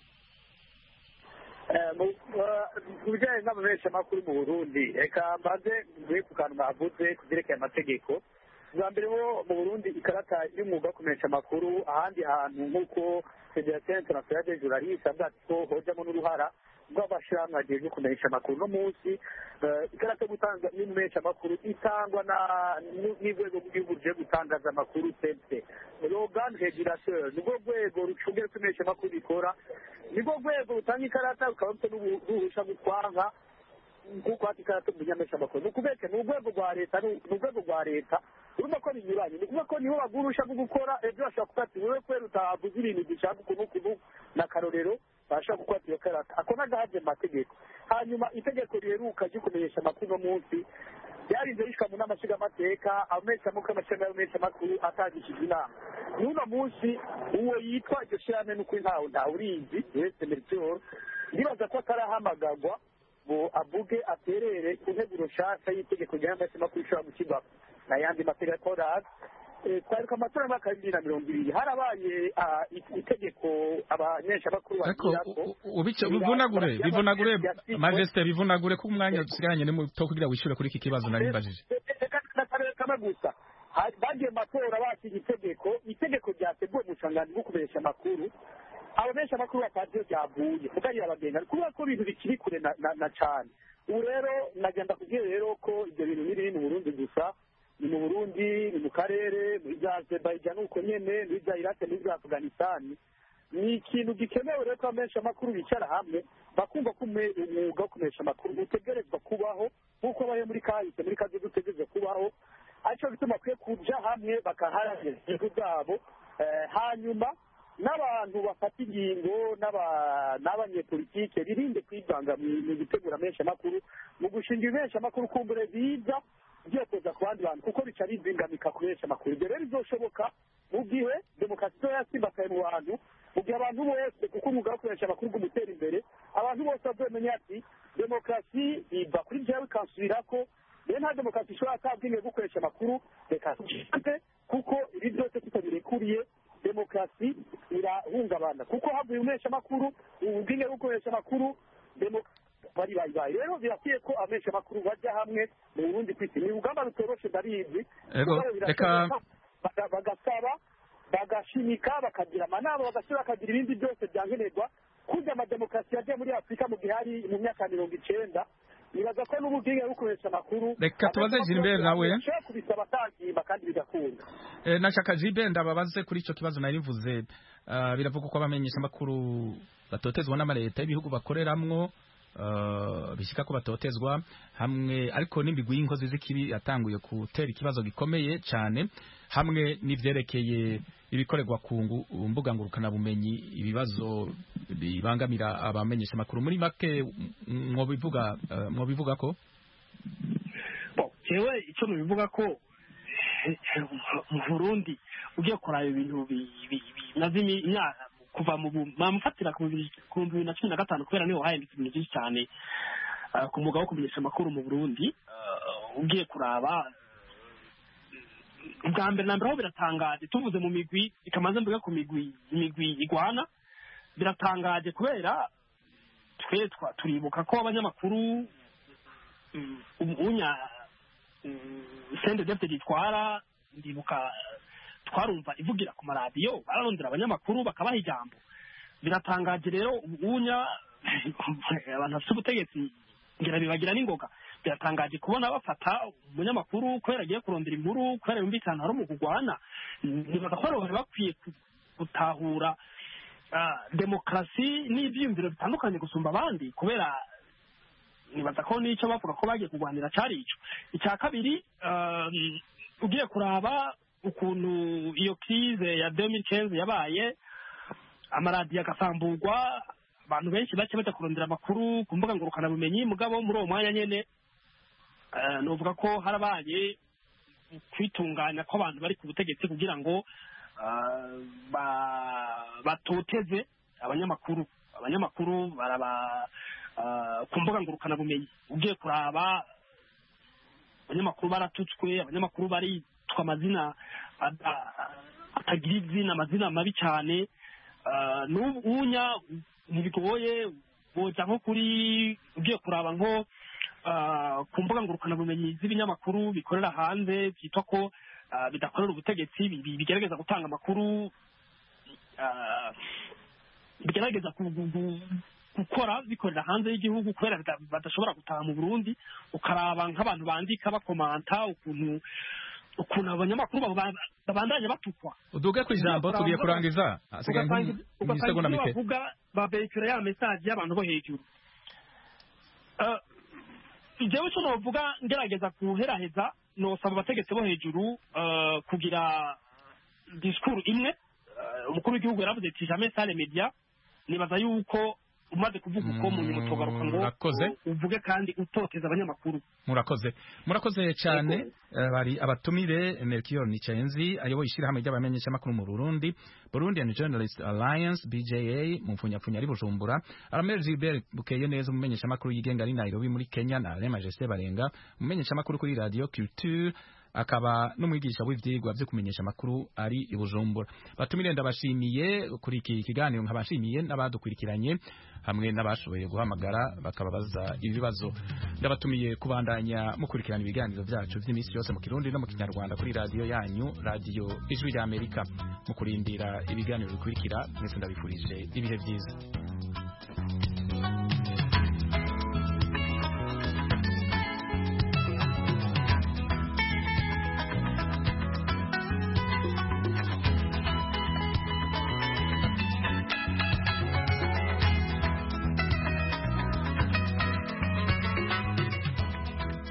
eh kubijanye n'abamenyesha makuru mu Burundi eka mbaze mwe kukantu bavuze kuzerekeye amategeko bwa mbere ho mu Burundi ikarata y'umwuga kumenyesha makuru ahandi hantu nk'uko Federation Internationale des Journalistes abdatko hojamo n'uruhara rw'abashyirahamwe agiye kumenyesha amakuru no munsi ikarata yo gutanga n'umumenyesha amakuru itangwa n'urwego rw'igihugu ruje gutangaza amakuru sente l'organe régulateur nibwo rwego rucungera kumenyesha amakuru bikora nibwo rwego rutanga ikarata rukaba rufite n'uruhusha gutwanga kuko hati ikarata y'umumenyesha amakuru ni ukubeke ni urwego rwa leta ni urwego rwa leta urumva ko binyuranye ni ukuvuga ko niho bagurusha bwo gukora ibyo bashaka gufata wowe kwera utavuze ibintu dushaka ukuntu ukuntu na karorero bashaka gukwata iyo karata ako nagahaje mu mategeko hanyuma itegeko riheruka ryo kumenyesha amakuru no munsi ryarinze rishika mu nama nshingamateka abamenyesha amakuru amashami y'abamenyesha amakuru atangishijwe inama n'uno munsi uwo yitwa iryo shirahamwe n'ukuri ntawe ntawurizi wese Melchior ndibaza ko atarahamagagwa ngo avuge aterere ku nteguro nshasha y'itegeko ry'abamenyesha amakuru ishobora gushyirwa n'ayandi mategeko razi twaruka amatora y'umwaka w'ibibiri na mirongo ibiri harabaye itegeko abanyeshamakuru bagirako bivunagure bivunagure majesté bivunagure ko umwanya dusigaranye ni muto kugira wishyure kuri iki kibazo nari mbajije kamwe gusa bagiye matora basiga itegeko itegeko ryateguwe mu bushangani bwo kumenyesha amakuru abamenyesha amakuru batazi iyo ryavuye mugarira abagenda kubera ko ibintu bikiri kure na cane ubu rero nagenda kubwira rero ko ibyo bintu biri mu Burundi gusa ni mu Burundi ni mu karere muri za Azerbaijan uko nyene muri za Iraq muri za Afghanistan ni ikintu gikenewe rero ko abamenyesha amakuru bicara hamwe bakumva ko umwuga wo kumenyesha amakuru utegerezwa kubaho nk'uko baye muri kahise muri kazi dutegerezwa kubaho ariko bituma bakwiye kuja hamwe bakaharanira inyungu zabo hanyuma n'abantu bafata ingingo n'abanyepolitike birinde kwivanga mu gutegura ameshamakuru mu gushinga ibeshamakuru kumbure biza byokoza ku bandi bantu kuko bica bizingamika ku beshamakuru ibyo rero bizoshoboka mu gihe demokarasi yasimbakaye mu bantu mu gihe abantu bose kuko umwuga wo kumenyesha amakuru ugumutera imbere abantu bose bazomenya ati demokarasi iva kuri jewe ikansubirako rero nta demokarasi ishobora kabwinge gukoresha amakuru reka tugize kuko ibi byose tutabirekuriye demokarasi irahungabana kuko havuye umesha amakuru ubwinge gukoresha amakuru bari bayibaye rero birakwiye ko amesha amakuru bajya hamwe mu Burundi kwisi ni urugamba rutoroshe ndabizi reka bagasaba bagashimika bakagira amanama bagasaba bakagira ibindi byose byankenerwa kurya amademokarasi yagiye muri Afurika mu gihe hari mu myaka mirongo icenda nibaza ko n'ububwinge bukoresha amakuru reka tubaze Gilbert nawe kubisaba atagimba kandi bigakunda eh nashaka Gilbert ndababaze kuri ico kibazo nari mvuze uh, biravuga ko abamenyesha amakuru batotezwa n'amareta y'ibihugu bakoreramwo uh, bishika ko batotezwa hamwe ariko n'imbigwi y'inkozi z'ikibi yatanguye gutera ikibazo gikomeye cyane hamwe n'ivyerekeye ibikorerwa ku mbuga ngurukana bumenyi ibibazo bibangamira abamenyesha amakuru muri make mwo bivuga mwo bivuga ko bo jewe ico no bivuga ko mu Burundi ugiye kora ibintu nazimi imyaka kuva mu bamufatira ku bibiri na cumi na gatanu kubera niho hahindutse ibintu byinshi cyane ku mwuga wo kumenyesha amakuru mu Burundi ugiye kuraba ubwa mbere na mbere aho biratangaje tuvuze mu migwi ikamaze mvuga ku migwi imigwi igwana biratangaje kubera twe turibuka ko abanyamakuru unya sende defte gitwara ndibuka twarumva ivugira ku maradiyo bararondera abanyamakuru bakabaha ijambo biratangaje rero unya abantu bafite ubutegetsi ngira bibagira n'ingoga biratangaje kubona bafata umunyamakuru kubera agiye kurondera inkuru kubera yumvikana hari mu kugwana nibaza ko bari bakwiye gutahura demokarasi n'ibyiyumviro bitandukanye gusumba abandi kubera nibaza ko n'icyo bavuga ko bagiye kurwanira cyari ico icya kabiri ugiye kuraba ukuntu iyo crise ya deux mille quinze yabaye amaradiyo agasamburwa abantu benshi bake bajya kurondera amakuru ku mbuga ngurukana bumenyi mugabo muri uwo mwanya nyene novuga ko harabaye kwitunganya ko abantu bari ku butegetsi kugira ngo batoteze abanyamakuru abanyamakuru baraba ku mbuga ngurukana bumenyi ugiye kuraba abanyamakuru baratutswe abanyamakuru baritwa amazina atagira izina amazina mabi cyane n'ubunya ntibigoye boja nko kuri ugiye kuraba nko ku mbuga ngurukana bumenyi z'ibinyamakuru bikorera hanze byitwa ko bidakorera ubutegetsi bigerageza gutanga amakuru bigerageza gukora bikorera hanze y'igihugu kubera badashobora gutaha mu Burundi ukaraba nk'abantu bandika bakomanta ukuntu ukuntu abanyamakuru babandanya batukwa uduge ku ijambo tugiye kurangiza asigaye nk'isegonda mike bavuga babekura ya message y'abantu bo hejuru jewe cyo novuga ngerageza kuheraheza nosaba abategetsi bo hejuru kugira discours imwe umukuru w'igihugu yaravuze ati jamais sans les médias nibaza yuko umaze kuvuga uko mu nyuma tugaruka ngo uvuge kandi utoteza abanyamakuru murakoze murakoze cyane bari abatumire Melchior Nicenzi ayoboye ishyirahamwe ry'abamenyesha amakuru mu Burundi Burundian Journalist Alliance B J A mu mfunyapfunya ari Bujumbura Aramel Gilbert Bukeye neza umumenyesha amakuru yigenga ari Nairobi muri Kenya na Alain Majesté Barenga umumenyesha amakuru kuri Radio Culture akaba n'umwigisha w'ivyigwa vyo kumenyesha amakuru ari i Bujumbura. Batumire ndabashimiye kuri iki kiganiro, nkabashimiye n'abadukurikiranye hamwe n'abashoboye guhamagara bakababaza ibibazo. Ndabatumiye kubandanya mukurikirana ibiganiro vyacu vy'imisi yose mu Kirundi no mu Kinyarwanda kuri radio yanyu, radio Ijwi rya Amerika. Mu kurindira ibiganiro bikurikira, mwese ndabifurije ibihe vyiza.